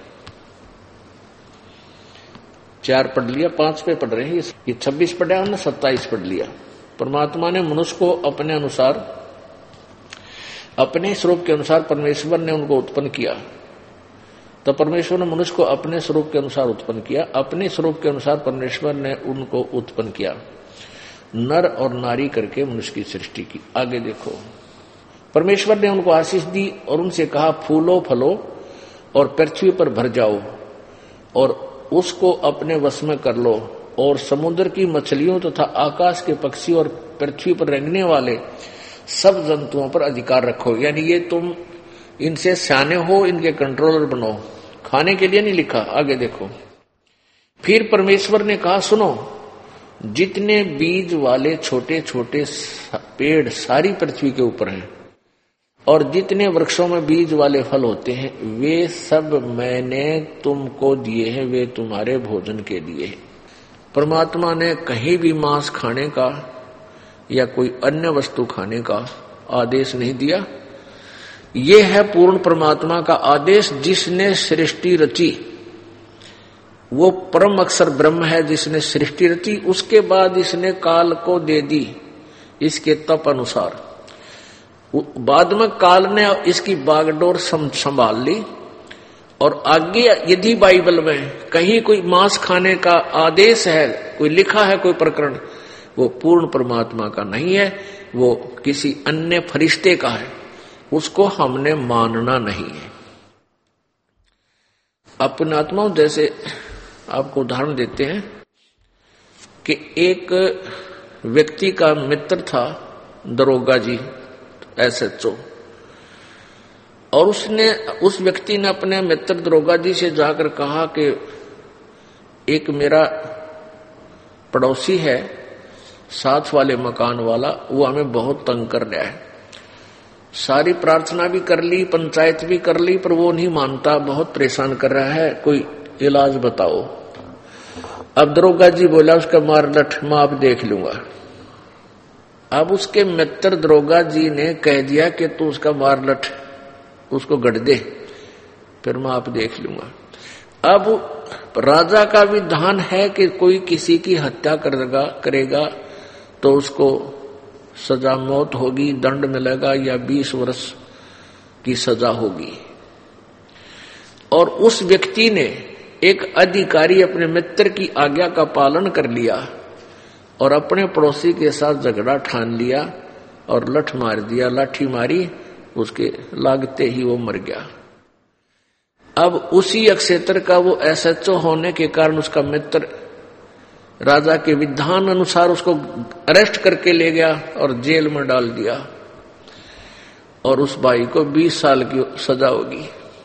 चार पढ़ लिया, पांच पे पढ़ रहे हैं। ये छब्बीस पढ़ा, हमने सत्ताईस पढ़ लिया। परमात्मा ने मनुष्य को अपने अनुसार, अपने स्वरूप के अनुसार परमेश्वर ने उनको उत्पन्न किया। तो परमेश्वर ने मनुष्य को अपने स्वरूप के अनुसार उत्पन्न किया। अपने स्वरूप के अनुसार परमेश्वर ने उनको उत्पन्न किया, नर और नारी करके मनुष्य की सृष्टि की। आगे देखो, परमेश्वर ने उनको आशीष दी और उनसे कहा फूलो फलो और पृथ्वी पर भर जाओ और उसको अपने वश में कर लो, और समुद्र की मछलियों तथा तो आकाश के पक्षी और पृथ्वी पर रेंगने वाले सब जंतुओं पर अधिकार रखो। यानी ये तुम इनसे सियाने हो, इनके कंट्रोलर बनो। खाने के लिए नहीं लिखा। आगे देखो, फिर परमेश्वर ने कहा सुनो, जितने बीज वाले छोटे छोटे पेड़ सारी पृथ्वी के ऊपर हैं और जितने वृक्षों में बीज वाले फल होते हैं वे सब मैंने तुमको दिए हैं, वे तुम्हारे भोजन के लिए हैं। परमात्मा ने कहीं भी मांस खाने का या कोई अन्य वस्तु खाने का आदेश नहीं दिया। ये है पूर्ण परमात्मा का आदेश, जिसने सृष्टि रची। वो परम अक्षर ब्रह्म है जिसने सृष्टि रची। उसके बाद इसने काल को दे दी इसके तप अनुसार। बाद में काल ने इसकी बागडोर संभाल ली और आगे यदि बाइबल में कहीं कोई मांस खाने का आदेश है, कोई लिखा है कोई प्रकरण, वो पूर्ण परमात्मा का नहीं है, वो किसी अन्य फरिश्ते का है, उसको हमने मानना नहीं है। अपने आत्माओं जैसे आपको उदाहरण देते हैं कि एक व्यक्ति का मित्र था दरोगा जी, एस एच ओ, और उसने उस व्यक्ति ने अपने मित्र दरोगा जी से जाकर कहा कि एक मेरा पड़ोसी है, साथ वाले मकान वाला, वो हमें बहुत तंग कर रहा है, सारी प्रार्थना भी कर ली, पंचायत भी कर ली, पर वो नहीं मानता, बहुत परेशान कर रहा है, कोई इलाज बताओ। अब दरोगा जी बोला उसका मार लठ मैं आप देख लूंगा। अब उसके मित्र दरोगा जी ने कह दिया कि तू उसका मार लठ उसको गढ़ दे, फिर मैं आप देख लूंगा। अब राजा का विधान है कि कोई किसी की हत्या करेगा करेगा तो उसको सजा मौत होगी, दंड मिलेगा या बीस वर्ष की सजा होगी। और उस व्यक्ति ने, एक अधिकारी, अपने मित्र की आज्ञा का पालन कर लिया और अपने पड़ोसी के साथ झगड़ा ठान लिया और लठ मार दिया, लाठी मारी, उसके लागते ही वो मर गया। अब उसी क्षेत्र का वो एस एच ओ होने के कारण उसका मित्र राजा के विधान अनुसार उसको अरेस्ट करके ले गया और जेल में डाल दिया, और उस भाई को बीस साल की सजा होगी।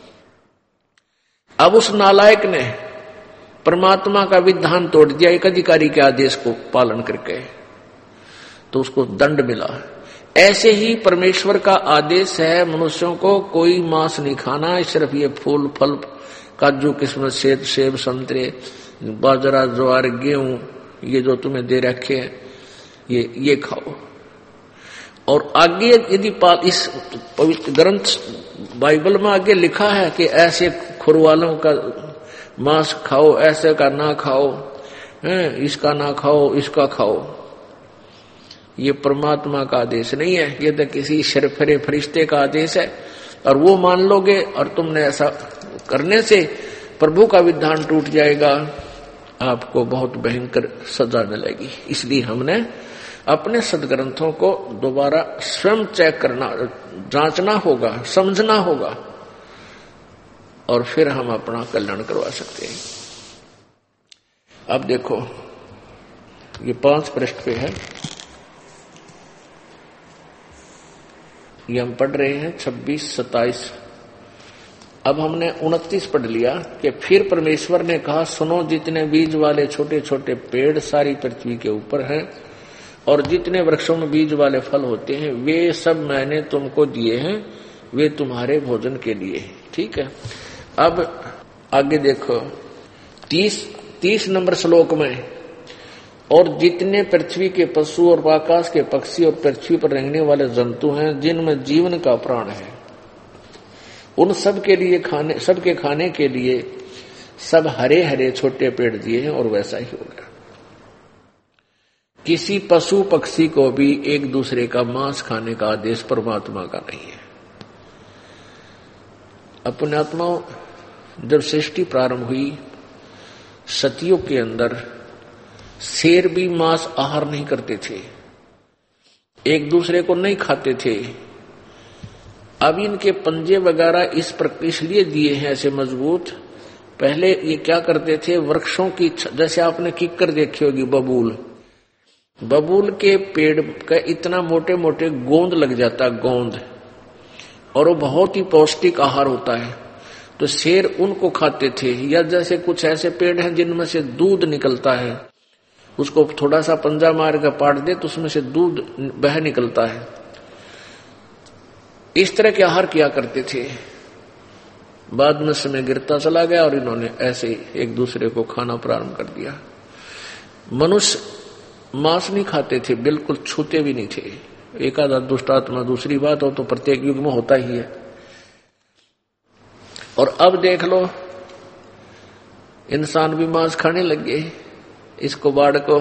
अब उस नालायक ने परमात्मा का विधान तोड़ दिया एक अधिकारी के आदेश को पालन करके, तो उसको दंड मिला। ऐसे ही परमेश्वर का आदेश है मनुष्यों को कोई मांस नहीं खाना, सिर्फ ये फूल फल, काजू किस्मत, सेब सेब संतरे, बाजरा ज्वार गेहूं, ये जो तुम्हें दे रखे हैं ये ये खाओ। और आगे यदि इस पवित्र ग्रंथ बाइबल में आगे लिखा है कि ऐसे खुरवालों का मांस खाओ, ऐसे का ना खाओ, है इसका ना खाओ, इसका खाओ, ये परमात्मा का आदेश नहीं है, ये तो किसी शरफरे फरिश्ते का आदेश है। और वो मान लोगे और तुमने ऐसा करने से प्रभु का विधान टूट जाएगा, आपको बहुत भयंकर सजा मिलेगी। इसलिए हमने अपने सदग्रंथों को दोबारा स्वयं चेक करना, जांचना होगा, समझना होगा, और फिर हम अपना कल्याण करवा सकते हैं। अब देखो ये पांच पृष्ठ पे है, ये हम पढ़ रहे हैं छब्बीस सत्ताईस। अब हमने उनतीस पढ़ लिया कि फिर परमेश्वर ने कहा, सुनो, जितने बीज वाले छोटे छोटे पेड़ सारी पृथ्वी के ऊपर हैं और जितने वृक्षों में बीज वाले फल होते हैं, वे सब मैंने तुमको दिए हैं, वे तुम्हारे भोजन के लिए। ठीक है। अब आगे देखो तीस तीस नंबर श्लोक में, और जितने पृथ्वी के पशु और आकाश के पक्षी और पृथ्वी पर रहने वाले जंतु हैं जिनमें जीवन का प्राण है, उन सब के लिए खाने सबके खाने के लिए सब हरे हरे छोटे पेड़ दिए हैं। और वैसा ही हो गया। किसी पशु पक्षी को भी एक दूसरे का मांस खाने का आदेश परमात्मा का नहीं है। अपने आत्मा जब सृष्टि प्रारंभ हुई, सतियुग के अंदर शेर भी मांस आहार नहीं करते थे, एक दूसरे को नहीं खाते थे। अब इनके पंजे वगैरह इस पर इसलिए दिए हैं ऐसे मजबूत। पहले ये क्या करते थे, वृक्षों की, जैसे आपने किक्कर देखी होगी, बबूल, बबूल के पेड़ का इतना मोटे मोटे गोंद लग जाता, गोंद, और वो बहुत ही पौष्टिक आहार होता है, तो शेर उनको खाते थे। या जैसे कुछ ऐसे पेड़ हैं जिनमें से दूध निकलता है, उसको थोड़ा सा पंजा मार कर पाट दे तो उसमें से दूध बह निकलता है, इस तरह के आहार किया करते थे। बाद में समय गिरता चला गया और इन्होंने ऐसे एक दूसरे को खाना प्रारंभ कर दिया। मनुष्य मांस नहीं खाते थे, बिल्कुल छूते भी नहीं थे। एक आधा दुष्ट आत्मा दूसरी बात हो तो प्रत्येक युग में होता ही है। और अब देख लो, इंसान भी मांस खाने लग गए, इसको बाढ़ को।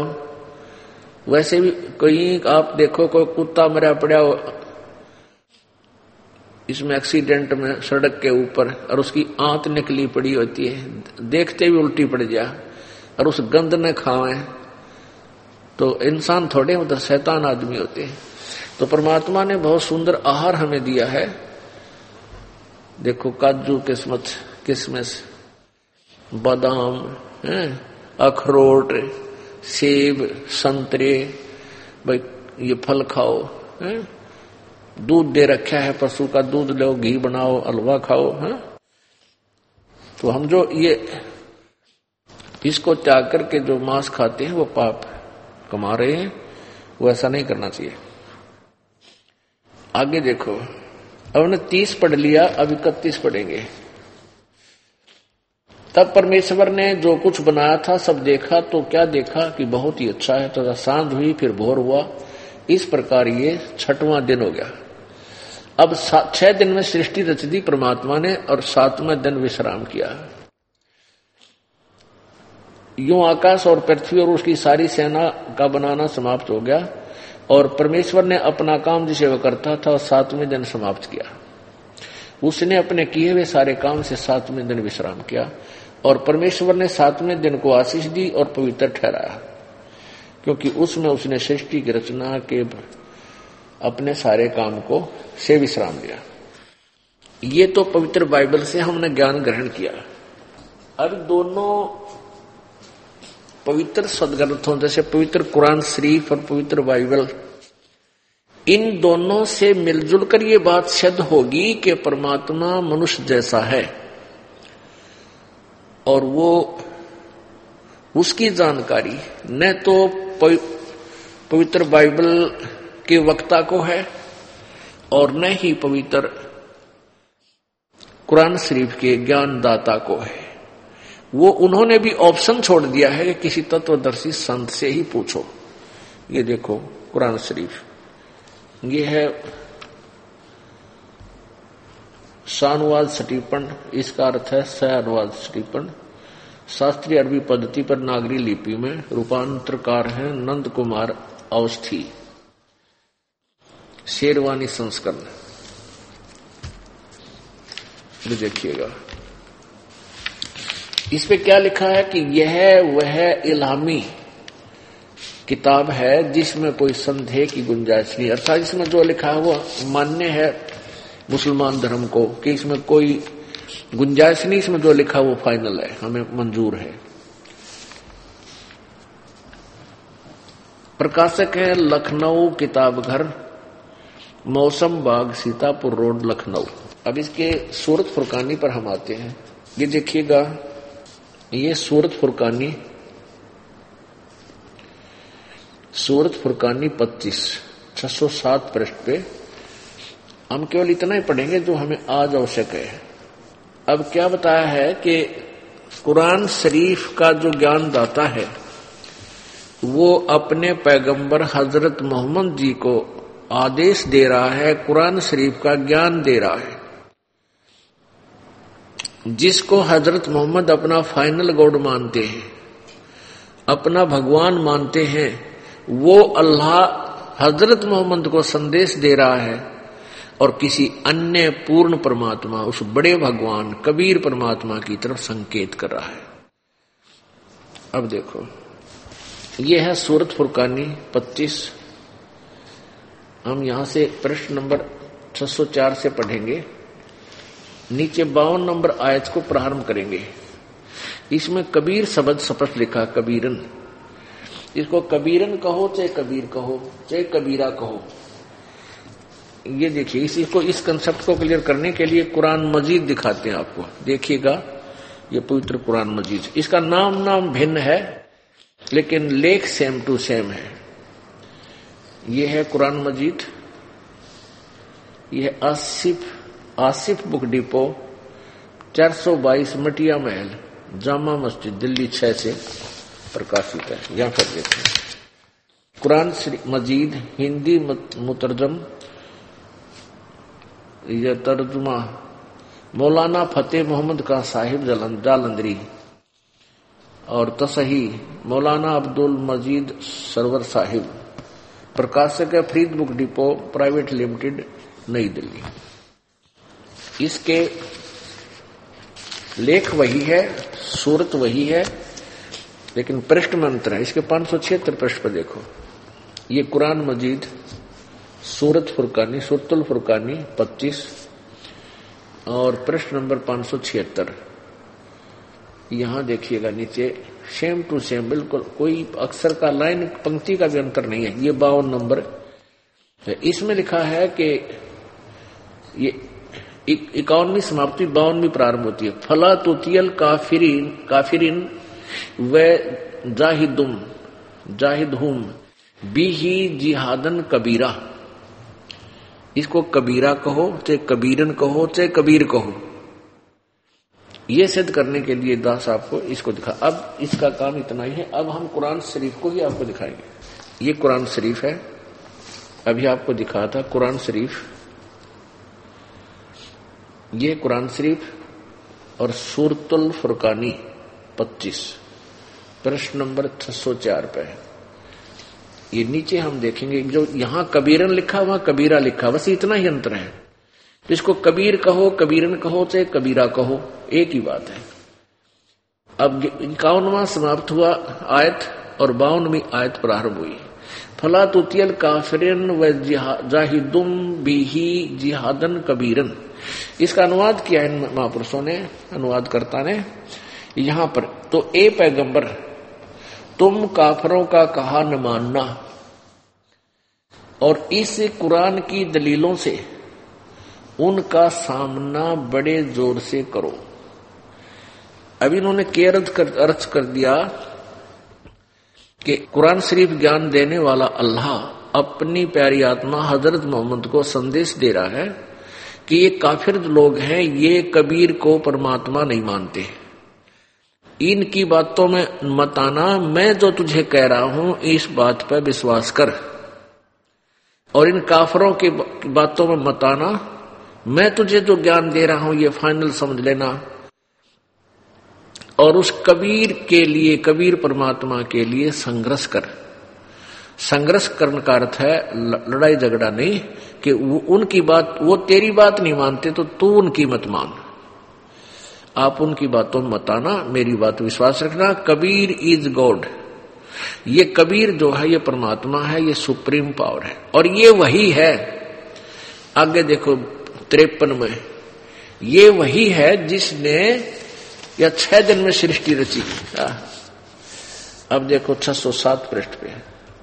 वैसे भी कोई आप देखो, कोई कुत्ता मरा पड़ा हो, इसमें एक्सीडेंट में सड़क के ऊपर और उसकी आंत निकली पड़ी होती है, देखते भी उल्टी पड़ जा और उस गंध ने खावे तो इंसान थोड़े उधर शैतान आदमी होते हैं। तो परमात्मा ने बहुत सुंदर आहार हमें दिया है। देखो काजू किस्मत किशमिश बादाम हैं, अखरोट सेब संतरे, भाई ये फल खाओ हैं? दूध दे रखा है, पशु का दूध लो, घी बनाओ, हलवा खाओ है। तो हम जो ये इसको त्याग करके जो मांस खाते हैं वो पाप कमा रहे हैं, वो ऐसा नहीं करना चाहिए। आगे देखो, अब हमने तीस पढ़ लिया, अब इकतीस पढ़ेंगे। तब परमेश्वर ने जो कुछ बनाया था सब देखा, तो क्या देखा कि बहुत ही अच्छा है। तो सांझ हुई, फिर भोर हुआ, इस प्रकार ये छठवां दिन हो गया। अब छह दिन में सृष्टि रच दी परमात्मा ने और सातवें दिन विश्राम किया। यूं आकाश और पृथ्वी और उसकी सारी सेना का बनाना समाप्त हो गया और परमेश्वर ने अपना काम जिसे वह करता था सातवें दिन समाप्त किया। उसने अपने किए हुए सारे काम से सातवें दिन विश्राम किया और परमेश्वर ने सातवें दिन को आशीष दी और पवित्र ठहराया, क्योंकि उसमें उसने सृष्टि की रचना के अपने सारे काम को से विश्राम लिया। ये तो पवित्र बाइबल से हमने ज्ञान ग्रहण किया। अब दोनों पवित्र सदग्रंथों जैसे पवित्र कुरान शरीफ और पवित्र बाइबल, इन दोनों से मिलजुल कर ये बात सिद्ध होगी कि परमात्मा मनुष्य जैसा है और वो उसकी जानकारी न तो पवित्र बाइबल के वक्ता को है और न ही पवित्र कुरान शरीफ के ज्ञानदाता को है। वो उन्होंने भी ऑप्शन छोड़ दिया है कि किसी तत्वदर्शी संत से ही पूछो। ये देखो कुरान शरीफ, ये है सानुवाद सटीपन, इसका अर्थ है सयानुवाद सटीपन। शास्त्रीय अरबी पद्धति पर नागरी लिपि में रूपांतरकार हैं नंद कुमार अवस्थी, शेरवानी संस्करण। देखिएगा इस पे क्या लिखा है कि यह वह इल्हामी किताब है जिसमें कोई संदेह की गुंजाइश नहीं, अर्थात इसमें जो लिखा है वो मान्य है मुसलमान धर्म को कि इसमें कोई गुंजाइश नहीं, इसमें जो लिखा वो फाइनल है, हमें मंजूर है। प्रकाशक है लखनऊ किताब घर, मौसम बाग, सीतापुर रोड, लखनऊ। अब इसके सूरत फुरकानी पर हम आते हैं। ये देखिएगा, ये सूरत फुरकानी सूरत फुरकानी पच्चीस छह सौ सात पृष्ठ पे हम केवल इतना ही पढ़ेंगे जो हमें आज आवश्यक है। अब क्या बताया है कि कुरान शरीफ का जो ज्ञान दाता है वो अपने पैगंबर हजरत मोहम्मद जी को आदेश दे रहा है, कुरान शरीफ का ज्ञान दे रहा है। जिसको हजरत मोहम्मद अपना फाइनल गॉड मानते हैं, अपना भगवान मानते हैं, वो अल्लाह हजरत मोहम्मद को संदेश दे रहा है और किसी अन्य पूर्ण परमात्मा, उस बड़े भगवान कबीर परमात्मा की तरफ संकेत कर रहा है। अब देखो, ये है सूरत फुरकानी पच्चीस। हम यहां से प्रश्न नंबर छह सौ चार से पढ़ेंगे, नीचे बावन नंबर आयत को प्रारंभ करेंगे। इसमें कबीर शब्द स्पष्ट लिखा, कबीरन। इसको कबीरन कहो चाहे कबीर कहो चाहे कबीरा कहो। ये देखिए, इसी को इस कंसेप्ट को क्लियर करने के लिए कुरान मजीद दिखाते हैं आपको। देखिएगा, ये पवित्र कुरान मजीद, इसका नाम नाम भिन्न है लेकिन लेख सेम टू सेम है। ये है कुरान मजीद, यह आसिफ आसिफ बुक डिपो चार सौ बाईस मटिया महल, जामा मस्जिद, दिल्ली छह से प्रकाशित है। यहां पर देखें, कुरान मजीद हिंदी मुतरजम, यह तर्जुमा मौलाना फतेह मोहम्मद का साहिब जालंधरी और तसही मौलाना अब्दुल मजीद सरवर साहिब। प्रकाशक है Farid book depot private limited, नई दिल्ली। इसके लेख वही है, सूरत वही है, लेकिन पृष्ठ में अंतर है। इसके पांच सौ छिहत्तर पृष्ठ पर देखो, ये कुरान मजीद सूरत फुरकानी, सूरतुल फुरकानी पच्चीस और पृष्ठ नंबर पांच सौ छिहत्तर। यहां देखिएगा नीचे सेम टू सेम, बिल्कुल कोई अक्षर का, लाइन, पंक्ति का भी अंतर नहीं है। ये बावन नंबर, इसमें लिखा है कि ये इक्यावनवीं समाप्ति बावनवीं प्रारंभ होती है। फला तुतियल काफिरीन काफिरिन व जाहिदुम जाहिदहुम बिही जिहादन कबीरा। इसको कबीरा कहो, चाहे कबीरन कहो, चाहे कबीर कहो, ये सिद्ध करने के लिए दास आपको इसको दिखा। अब इसका काम इतना ही है। अब हम कुरान शरीफ को ही आपको दिखाएंगे। ये कुरान शरीफ है, अभी आपको दिखा था कुरान शरीफ। ये कुरान शरीफ और सूरतुल फुरकानी पच्चीस प्रश्न नंबर छह सौ चार पे है। ये नीचे हम देखेंगे, जो यहां कबीरन लिखा वहां कबीरा लिखा, बस इतना ही अंतर है। इसको कबीर कहो, कबीरन कहो, चाहे कबीरा कहो, एक ही बात है। अब इक्यावनवां समाप्त हुआ आयत और बावनवीं आयत प्रारंभ हुई। फला तुतियल काफिरन व जाहिदुम बिही जिहादन कबीरन। इसका अनुवाद किया है महापुरुषों ने, अनुवादकर्ता ने यहां पर। तो ए पैगंबर, तुम काफरों का कहा न मानना और इस कुरान की दलीलों से उनका सामना बड़े जोर से करो। अभी इन्होंने के अर्थ कर, अर्थ कर दिया कि कुरान शरीफ ज्ञान देने वाला अल्लाह अपनी प्यारी आत्मा हजरत मोहम्मद को संदेश दे रहा है कि ये काफिर लोग हैं, ये कबीर को परमात्मा नहीं मानते, इनकी बातों में मत आना, मैं जो तुझे कह रहा हूं इस बात पर विश्वास कर, और इन काफरों की बातों में मत आना, मैं तुझे जो ज्ञान दे रहा हूं ये फाइनल समझ लेना। और उस कबीर के लिए, कबीर परमात्मा के लिए संघर्ष कर। संघर्ष करने का अर्थ है लड़ाई झगड़ा नहीं, कि वो उनकी बात, वो तेरी बात नहीं मानते तो तू उनकी मत मान, आप उनकी बातों में मत आना, मेरी बात विश्वास रखना। कबीर इज गॉड, ये कबीर जो है ये परमात्मा है, ये सुप्रीम पावर है। और ये वही है, आगे देखो तिरपन में, ये वही है जिसने या छह दिन में सृष्टि रची। अब देखो छह सौ सात पृष्ठ पे,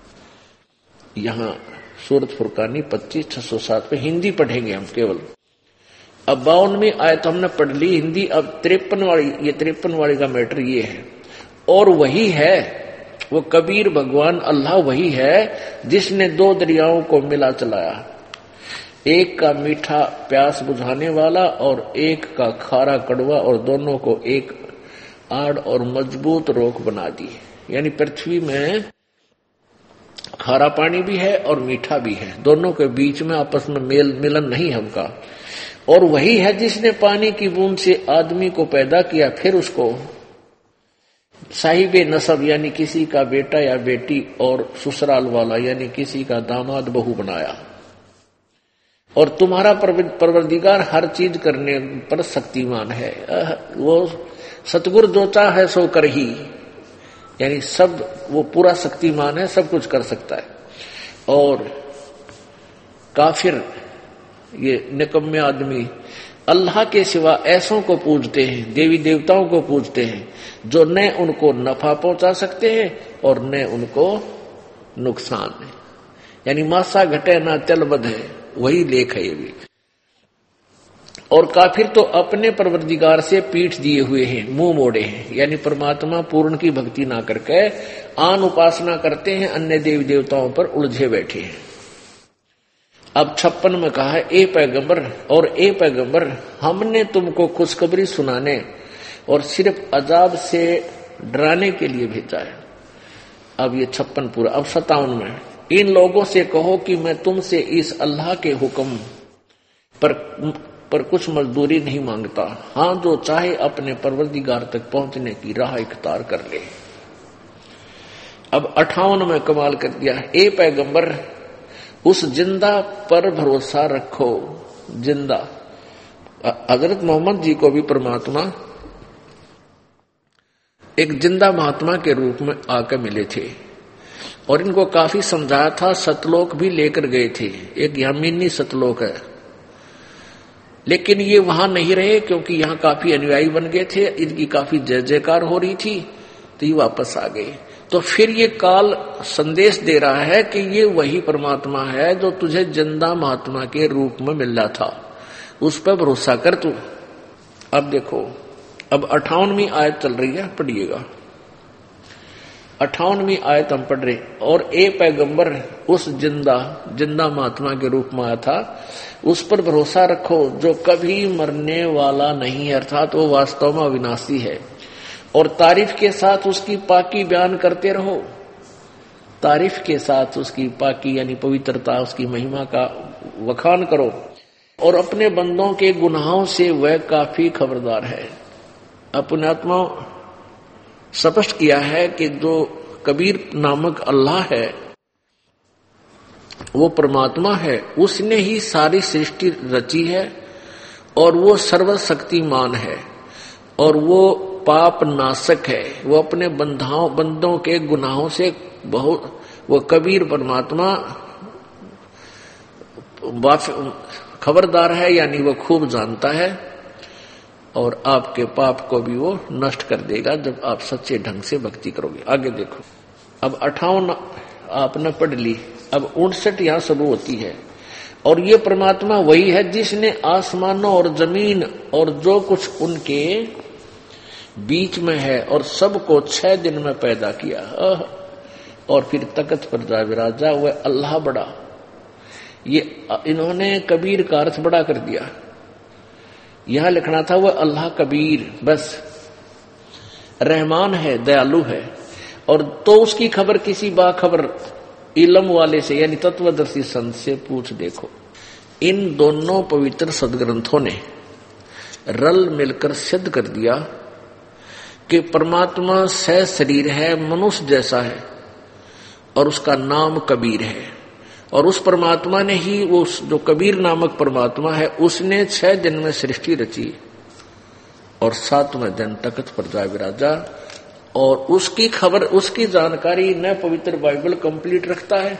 यहां सूरत फुरकानी पच्चीस छह सौ सात पे हिंदी पढ़ेंगे हम केवल। अब बावनवीं आयत हमने पढ़ ली हिंदी, अब तिरपन वाली, ये तिरपन वाली का मैटर ये है। और वही है वो कबीर भगवान अल्लाह, वही है जिसने दो दरियाओं को मिला चलाया, एक का मीठा प्यास बुझाने वाला और एक का खारा कड़वा, और दोनों को एक आड़ और मजबूत रोक बना दी। यानी पृथ्वी में खारा पानी भी है और मीठा भी है, दोनों के बीच में आपस में मेल मिलन नहीं है उनका। और वही है जिसने पानी की बूंद से आदमी को पैदा किया, फिर उसको साहिबे नसब यानी किसी का बेटा या बेटी, और ससुराल वाला यानी किसी का दामाद बहू बनाया। और तुम्हारा परवरदिगार हर चीज करने पर शक्तिमान है, वो सतगुरु जो चाहे सो कर ही, यानी सब वो पूरा शक्तिमान है, सब कुछ कर सकता है। और काफिर ये निकम्मे आदमी अल्लाह के सिवा ऐसों को पूजते हैं, देवी देवताओं को पूजते हैं जो न उनको नफा पहुंचा सकते हैं और न उनको नुकसान है। यानी मासा घटे ना तिल बधे, वही लेख है ये भी। और काफिर तो अपने परवरदिगार से पीठ दिए हुए हैं, मुंह मोड़े हैं, यानी परमात्मा पूर्ण की भक्ति ना करके आन उपासना करते हैं, अन्य देवी देवताओं पर उलझे बैठे हैं। अब छप्पन में कहा है ए पैगंबर, और ए पैगंबर हमने तुमको खुशखबरी सुनाने और सिर्फ अजाब से डराने के लिए भेजा है। अब ये छप्पन पूरा। अब सत्तावन में इन लोगों से कहो कि मैं तुमसे इस अल्लाह के हुक्म पर पर कुछ मजदूरी नहीं मांगता, हाँ जो चाहे अपने परवरदिगार तक पहुंचने की राह इख्तियार कर ले। अब अठावन में कमाल कर दिया, ए पैगंबर उस जिंदा पर भरोसा रखो, जिंदा हजरत मोहम्मद जी को भी परमात्मा एक जिंदा महात्मा के रूप में आकर मिले थे और इनको काफी समझाया था। सतलोक भी लेकर गए थे, एक यहाँ मिनी सतलोक है, लेकिन ये वहां नहीं रहे क्योंकि यहाँ काफी अनुयायी बन गए थे, इनकी काफी जय जयकार हो रही थी, तो ये वापस आ गए। तो फिर ये काल संदेश दे रहा है कि ये वही परमात्मा है जो तुझे जिंदा महात्मा के रूप में मिल रहा था, उस पर भरोसा कर तू। अब देखो, अब अट्ठावनवीं आयत चल रही है, पढ़िएगा। अट्ठावनवीं आयत हम पढ़ रहे। और ए पैगंबर उस जिंदा जिंदा महात्मा के रूप में आया था, उस पर भरोसा रखो जो कभी मरने वाला नहीं है, अर्थात वो वास्तव में अविनाशी है। और तारीफ के साथ उसकी पाकी बयान करते रहो, तारीफ के साथ उसकी पाकी यानी पवित्रता, उसकी महिमा का वखान करो। और अपने बंदों के गुनाहों से वह काफी खबरदार है। अपने आत्मा स्पष्ट किया है कि जो कबीर नामक अल्लाह है वो परमात्मा है, उसने ही सारी सृष्टि रची है और वो सर्वशक्तिमान है और वो पाप नाशक है। वो अपने बंधाओं बंदों के गुनाहों से बहुत, वो कबीर परमात्मा खबरदार है, यानी वो खूब जानता है और आपके पाप को भी वो नष्ट कर देगा जब आप सच्चे ढंग से भक्ति करोगे। आगे देखो, अब अट्ठावन आपने पढ़ ली, अब उनसठ यहां शुरू होती है। और ये परमात्मा वही है जिसने आसमानों और जमीन और जो कुछ उनके बीच में है और सबको छह दिन में पैदा किया, और फिर तख्त पर जा विराजा, वह अल्लाह बड़ा। ये इन्होंने कबीर का अर्थ बड़ा कर दिया, यहां लिखना था वह अल्लाह कबीर, बस रहमान है, दयालु है। और तो उसकी खबर किसी बाखबर इल्म वाले से यानी तत्वदर्शी संत से पूछ देखो। इन दोनों पवित्र सदग्रंथों ने रल मिलकर सिद्ध कर दिया कि परमात्मा सह शरीर है, मनुष्य जैसा है और उसका नाम कबीर है। और उस परमात्मा ने ही, वो जो कबीर नामक परमात्मा है, उसने छह दिन में सृष्टि रची और सातवें दिन तख्त पर जा विराजा। और उसकी खबर, उसकी जानकारी न पवित्र बाइबल कंप्लीट रखता है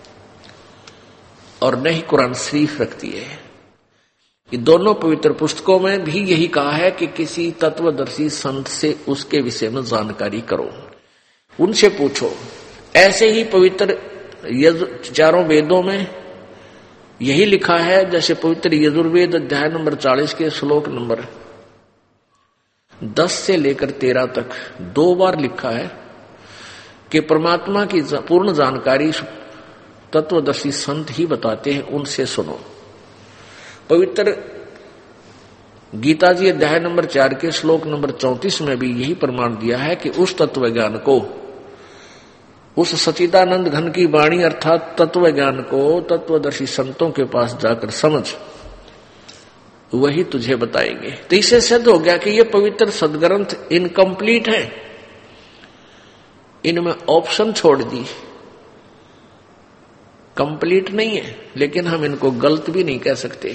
और न ही कुरान शरीफ रखती है। ये दोनों पवित्र पुस्तकों में भी यही कहा है कि किसी तत्वदर्शी संत से उसके विषय में जानकारी करो, उनसे पूछो। ऐसे ही पवित्र चारों वेदों में यही लिखा है, जैसे पवित्र यजुर्वेद अध्याय नंबर चालीस के श्लोक नंबर दस से लेकर तेरह तक दो बार लिखा है कि परमात्मा की पूर्ण जानकारी तत्वदर्शी संत ही बताते हैं, उनसे सुनो। पवित्र गीता जी अध्याय नंबर चार के श्लोक नंबर चौंतीस में भी यही प्रमाण दिया है कि उस तत्व ज्ञान को, उस सच्चिदानंद घन की वाणी अर्थात तत्व ज्ञान को तत्वदर्शी संतों के पास जाकर समझ, वही तुझे बताएंगे। तो इससे सिद्ध हो गया कि ये पवित्र सदग्रंथ इनकम्प्लीट है, इनमें ऑप्शन छोड़ दी, कंप्लीट नहीं है, लेकिन हम इनको गलत भी नहीं कह सकते।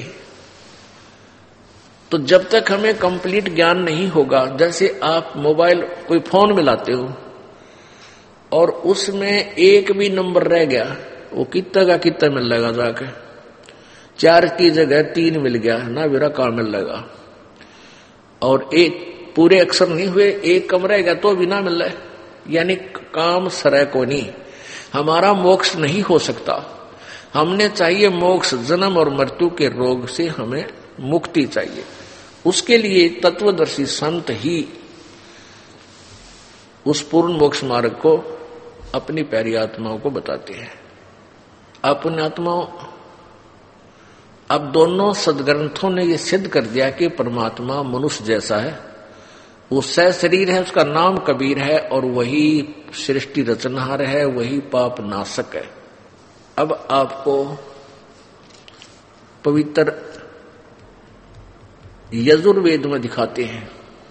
तो जब तक हमें कंप्लीट ज्ञान नहीं होगा, जैसे आप मोबाइल कोई फोन मिलाते हो और उसमें एक भी नंबर रह गया, वो कितना का कितना मिल जाएगा, जाके चार की जगह तीन मिल गया ना, मेरा काम मिल जाएगा। और एक पूरे अक्षर नहीं हुए, एक कम रह गया तो भी ना मिल रहा है, यानी काम सरय को नहीं। हमारा मोक्ष नहीं हो सकता, हमने चाहिए मोक्ष, जन्म और मृत्यु के रोग से हमें मुक्ति चाहिए। उसके लिए तत्वदर्शी संत ही उस पूर्ण मोक्ष मार्ग को अपनी प्यारी आत्माओं को बताते हैं। अपनी आत्माओं, अब दोनों सदग्रंथों ने यह सिद्ध कर दिया कि परमात्मा मनुष्य जैसा है, वो सह शरीर है, उसका नाम कबीर है और वही सृष्टि रचनहार है, वही पाप नाशक है। अब आपको पवित्र यजुर्वेद में दिखाते हैं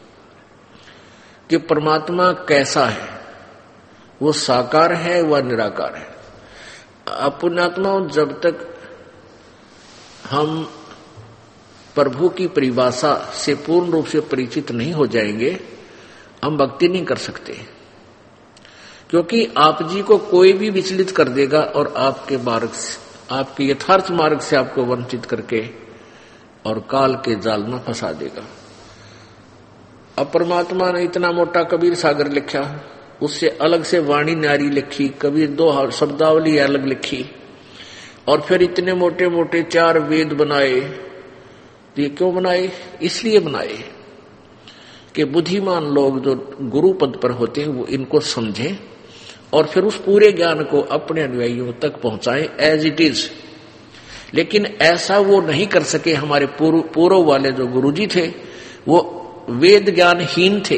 कि परमात्मा कैसा है, वो साकार है व निराकार है। अपनात्मा जब तक हम प्रभु की परिभाषा से पूर्ण रूप से परिचित नहीं हो जाएंगे, हम भक्ति नहीं कर सकते। क्योंकि आप जी को कोई भी विचलित कर देगा और आपके मार्ग से, आपके यथार्थ मार्ग से आपको वंचित करके और काल के जाल में फंसा देगा। अब परमात्मा ने इतना मोटा कबीर सागर लिखा, उससे अलग से वाणी न्यारी लिखी, कबीर दो शब्दावली अलग लिखी, और फिर इतने मोटे मोटे चार वेद बनाए। ये क्यों बनाए? इसलिए बनाए कि बुद्धिमान लोग जो गुरु पद पर होते हैं वो इनको समझें और फिर उस पूरे ज्ञान को अपने अनुयायियों तक पहुंचाएं एज इट इज। लेकिन ऐसा वो नहीं कर सके। हमारे पूर्व पूर्व वाले जो गुरुजी थे वो वेद ज्ञानहीन थे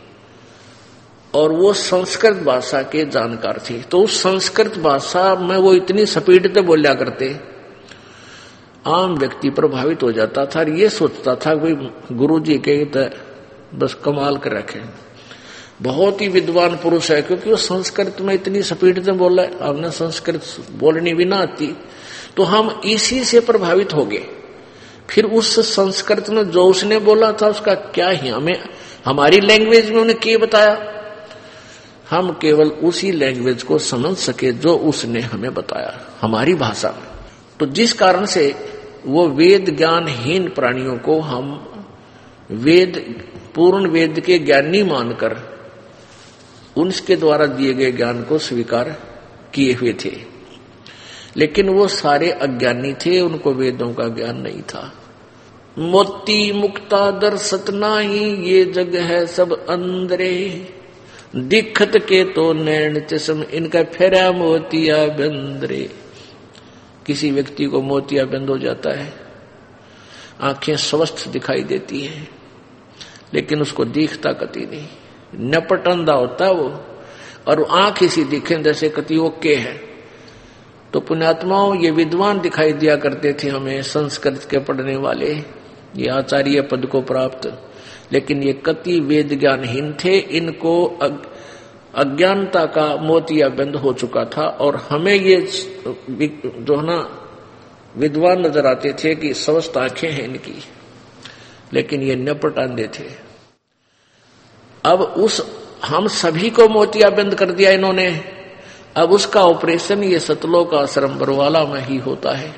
और वो संस्कृत भाषा के जानकार थे। तो उस संस्कृत भाषा में वो इतनी स्पीड से बोलिया करते, आम व्यक्ति प्रभावित हो जाता था और ये सोचता था कि गुरुजी के तो बस कमाल कर रखे, बहुत ही विद्वान पुरुष है, क्योंकि वो संस्कृत में इतनी स्पीड से बोल रहा है। हमने संस्कृत बोलनी भी ना आती, तो हम इसी से प्रभावित हो गए। फिर उस संस्कृत में जो उसने बोला था उसका क्या ही हमें हमारी लैंग्वेज में उन्हें क्या बताया, हम केवल उसी लैंग्वेज को समझ सके जो उसने हमें बताया हमारी भाषा में। तो जिस कारण से वो वेद ज्ञानहीन प्राणियों को हम वेद पूर्ण वेद के ज्ञानी मानकर उनके द्वारा दिए गए ज्ञान को स्वीकार किए हुए थे। लेकिन वो सारे अज्ञानी थे, उनको वेदों का ज्ञान नहीं था। मोती मुक्ता दर्शत नाही, ये जग है सब अंदरे, दिखत के तो नैन चश्म, इनका फेरा मोतिया बंदरे। किसी व्यक्ति को मोतिया बंद हो जाता है, आंखें स्वस्थ दिखाई देती हैं, लेकिन उसको दिखता कति नहीं, नपट अंधा होता वो, और आंख इसी दिखे जैसे कति ओके है। तो पुण्यात्माओं, ये विद्वान दिखाई दिया करते थे हमें, संस्कृत के पढ़ने वाले, ये आचार्य पद को प्राप्त, लेकिन ये कति वेद ज्ञानहीन थे। इनको अज्ञानता का मोतिया बंद हो चुका था और हमें ये जो है ना विद्वान नजर आते थे कि स्वस्थ आंखें हैं इनकी, लेकिन ये नपट अंधे थे। अब उस हम सभी को मोतिया बंद कर दिया इन्होंने। अब उसका ऑपरेशन ये सतलोक आश्रम बरवाला में ही होता है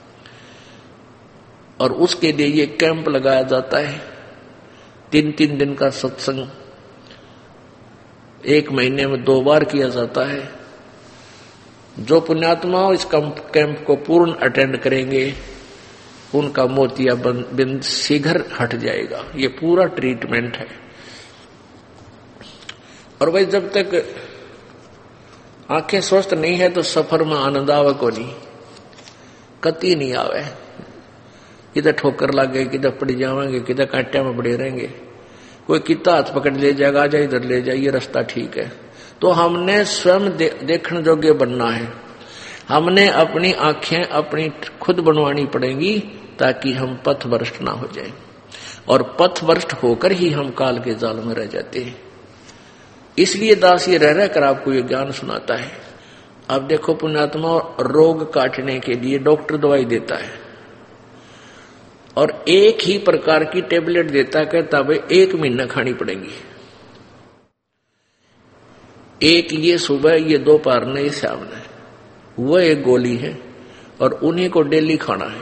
और उसके लिए ये कैंप लगाया जाता है। तीन तीन दिन का सत्संग एक महीने में दो बार किया जाता है। जो पुण्यात्मा इस कैंप को पूर्ण अटेंड करेंगे उनका मोतिया बिंद शीघ्र हट जाएगा। ये पूरा ट्रीटमेंट है। और भाई जब तक आंखें स्वस्थ नहीं है तो सफर में आनंद आवे को नहीं, कति नहीं आवे। किधर ठोकर लग गए, किधर पड़ जाएंगे, किधर कांटे में पड़े रहेंगे, कोई कितना हाथ पकड़ ले जाएगा, आ जाए इधर ले जाए, ये रास्ता ठीक है। तो हमने स्वयं दे, देखने योग्य बनना है। हमने अपनी आंखें अपनी खुद बनवानी पड़ेंगी ताकि हम पथभ्रष्ट ना हो जाए, और पथभ्रष्ट होकर ही हम काल के जाल में रह जाते हैं। इसलिए दास ये रह रह कर आपको ये ज्ञान सुनाता है। अब देखो पुण्यात्मा, रोग काटने के लिए डॉक्टर दवाई देता है और एक ही प्रकार की टेबलेट देता है, कहता भाई एक महीना खानी पड़ेगी। एक ये सुबह, ये दोपहर ने, ये शाम ने, वह एक गोली है और उन्हीं को डेली खाना है।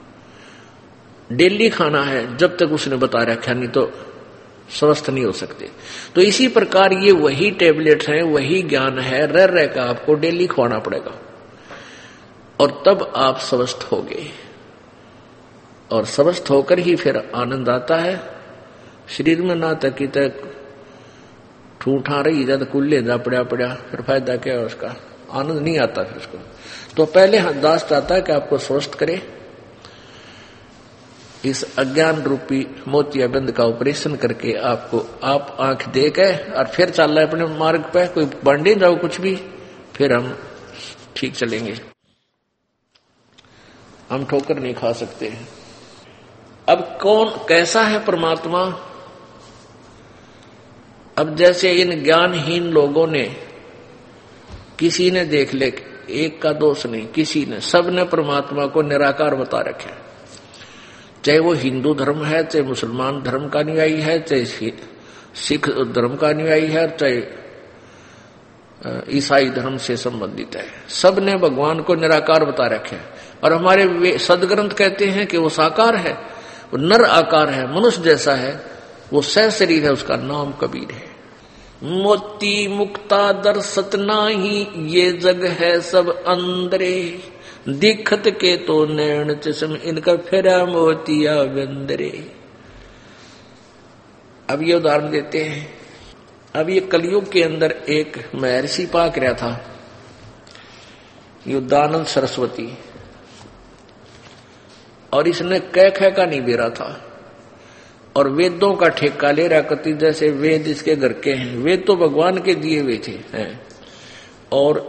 डेली खाना है जब तक उसने बता रखा, नहीं तो स्वस्थ नहीं हो सकते। तो इसी प्रकार ये वही टेबलेट है, वही ज्ञान है, रह रह का आपको डेली खुआना पड़ेगा और तब आप स्वस्थ होगे। और स्वस्थ होकर ही फिर आनंद आता है शरीर में। ना तक तक ठूठा रही जा तो कुल्ले जा पड़ा पड़ा, फिर फायदा क्या है उसका, आनंद नहीं आता फिर उसको। तो पहले दास चाहता है कि आपको स्वस्थ करे, इस अज्ञान रूपी मोतियाबंद का ऑपरेशन करके आपको आप आंख दे के और फिर चल रहा है अपने मार्ग पे, कोई बांटे जाओ कुछ भी, फिर हम ठीक चलेंगे। हम ठोकर नहीं खा सकते हैं। अब कौन कैसा है परमात्मा? अब जैसे इन ज्ञानहीन लोगों ने, किसी ने देख ले, एक का दोष नहीं, किसी ने, सब ने परमात्मा को निराकार बता रखे। चाहे वो हिंदू धर्म है, चाहे मुसलमान धर्म का अनुयायी है, चाहे सिख धर्म का अनुयायी है, चाहे ईसाई धर्म से संबंधित है, सब ने भगवान को निराकार बता रखे। और हमारे सदग्रंथ कहते हैं कि वो साकार है, वो नर आकार है, मनुष्य जैसा है, वो सहशरीर है, उसका नाम कबीर है। मोती मुक्ता दर्शत नाही, ये जग है सब अंदरे, दिखत के तो नैन चश्म, इनका फेरा मोतिया बंदरे। अब ये उदाहरण देते हैं। अब ये कलयुग के अंदर एक महर्षि पाक रहा था, युद्धानंद सरस्वती, और इसने कह कह का नहीं बेरा था, और वेदों का ठेका ले रहा कति, जैसे वेद इसके घर के हैं। वेद तो भगवान के दिए हुए थे हैं। और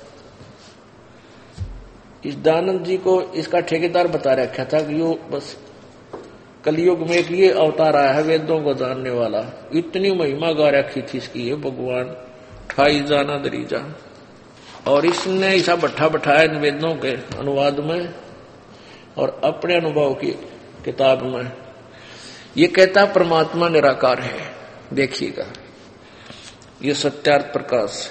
इस दानंद जी को इसका ठेकेदार बता रखा था कि यो बस कलयुग में एक ये अवतार आया है वेदों को जानने वाला। इतनी महिमा गा रखी थी इसकी, ये भगवान ठाई जाना दरीजा। और इसने ऐसा बैठा बैठाया इन वेदों के अनुवाद में और अपने अनुभव की किताब में। ये कहता परमात्मा निराकार है। देखिएगा, ये सत्यार्थ प्रकाश।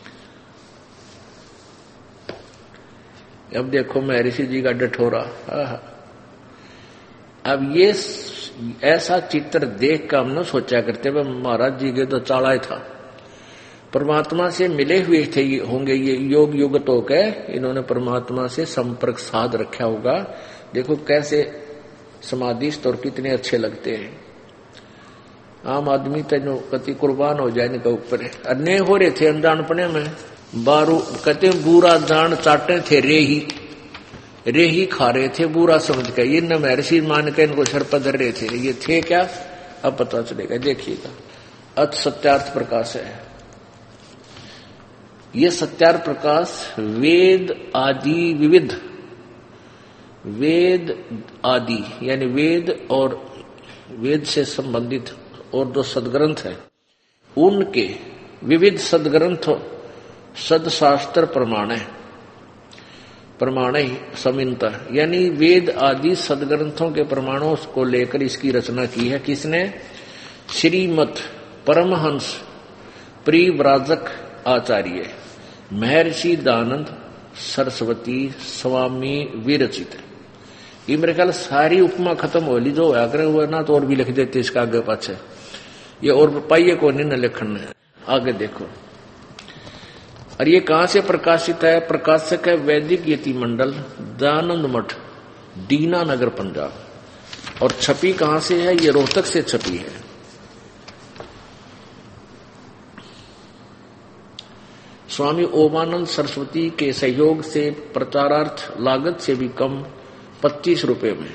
अब देखो महर्षि जी का डठोरा। अब ये ऐसा चित्र देख कर हम न सोचा करते वह महाराज जी के तो चाला था, परमात्मा से मिले हुए थे ये होंगे, ये योग युगत होकर इन्होंने परमात्मा से संपर्क साध रखा होगा। देखो कैसे समाधिस्थ और कितने अच्छे लगते हैं। आम आदमी तेनो कति कुर्बान हो जाए इनके ऊपर। अन्य हो रहे थे अनजानपने में, बारू कहते बुरा जान चाटे थे, रेही रेही खा रहे थे बुरा समझ कर। ये न महर्षि मान के इनको सर पर धर रहे थे, ये थे क्या अब पता चलेगा। देखिएगा, अथ सत्यार्थ प्रकाश है ये। सत्यार्थ प्रकाश वेद आदि विविध, वेद आदि यानी वेद और वेद से संबंधित और दो सदग्रंथ है, उनके विविध सदग्रंथ सदशास्त्र प्रमाण है। प्रमाण ही समिनता यानी वेद आदि सदग्रंथों के प्रमाणों को लेकर इसकी रचना की है। किसने? श्रीमत परमहंस परिव्राजक आचार्य महर्षि दानंद सरस्वती स्वामी विरचित। ये मेरे ख्याल सारी उपमा खत्म हो ली जो होया करे हुआ ना, तो और भी लिख देते इसका आगे पाछे। ये और पाइये को नहीं न लिखन है। आगे देखो, और ये कहां से प्रकाशित है? प्रकाशक है वैदिक यति मंडल, दानंद मठ, दीना नगर, पंजाब। और छपी कहां से है? ये रोहतक से छपी है। स्वामी ओमानंद सरस्वती के सहयोग से प्रचारार्थ लागत से भी कम पच्चीस रुपए में।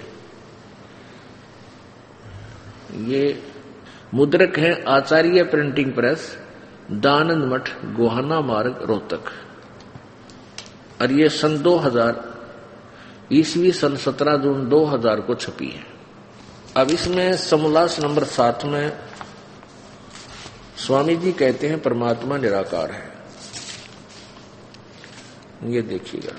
ये मुद्रक है आचार्य प्रिंटिंग प्रेस, दानंद मठ, गोहाना मार्ग, रोहतक। और ये सन दो हजार ईस्वी सन सत्रह जून दो हजार को छपी है। अब इसमें समोल्लास नंबर सात में स्वामी जी कहते हैं परमात्मा निराकार है। ये देखिएगा,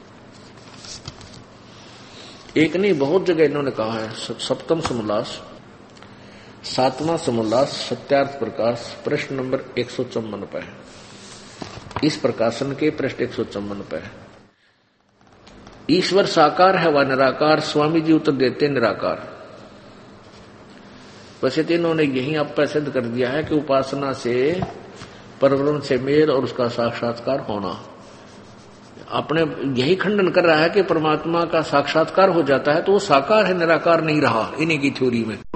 एक नहीं बहुत जगह इन्होंने कहा है। सप्तम समोल्लास, सातवां समोल्लास, सत्यार्थ प्रकाश, प्रश्न नंबर एक सौ चौवन पे है। इस प्रकाशन के पृष्ठ एक सौ चौवन पे है। ईश्वर साकार है व निराकार? स्वामी जी उत्तर देते निराकार। वैसे तो इन्होंने यही आप सिद्ध कर दिया है कि उपासना से परब्रह्म से मेल और उसका साक्षात्कार होना। अपने यही खंडन कर रहा है कि परमात्मा का साक्षात्कार हो जाता है तो वो साकार है, निराकार नहीं रहा इन्हीं की थ्योरी में।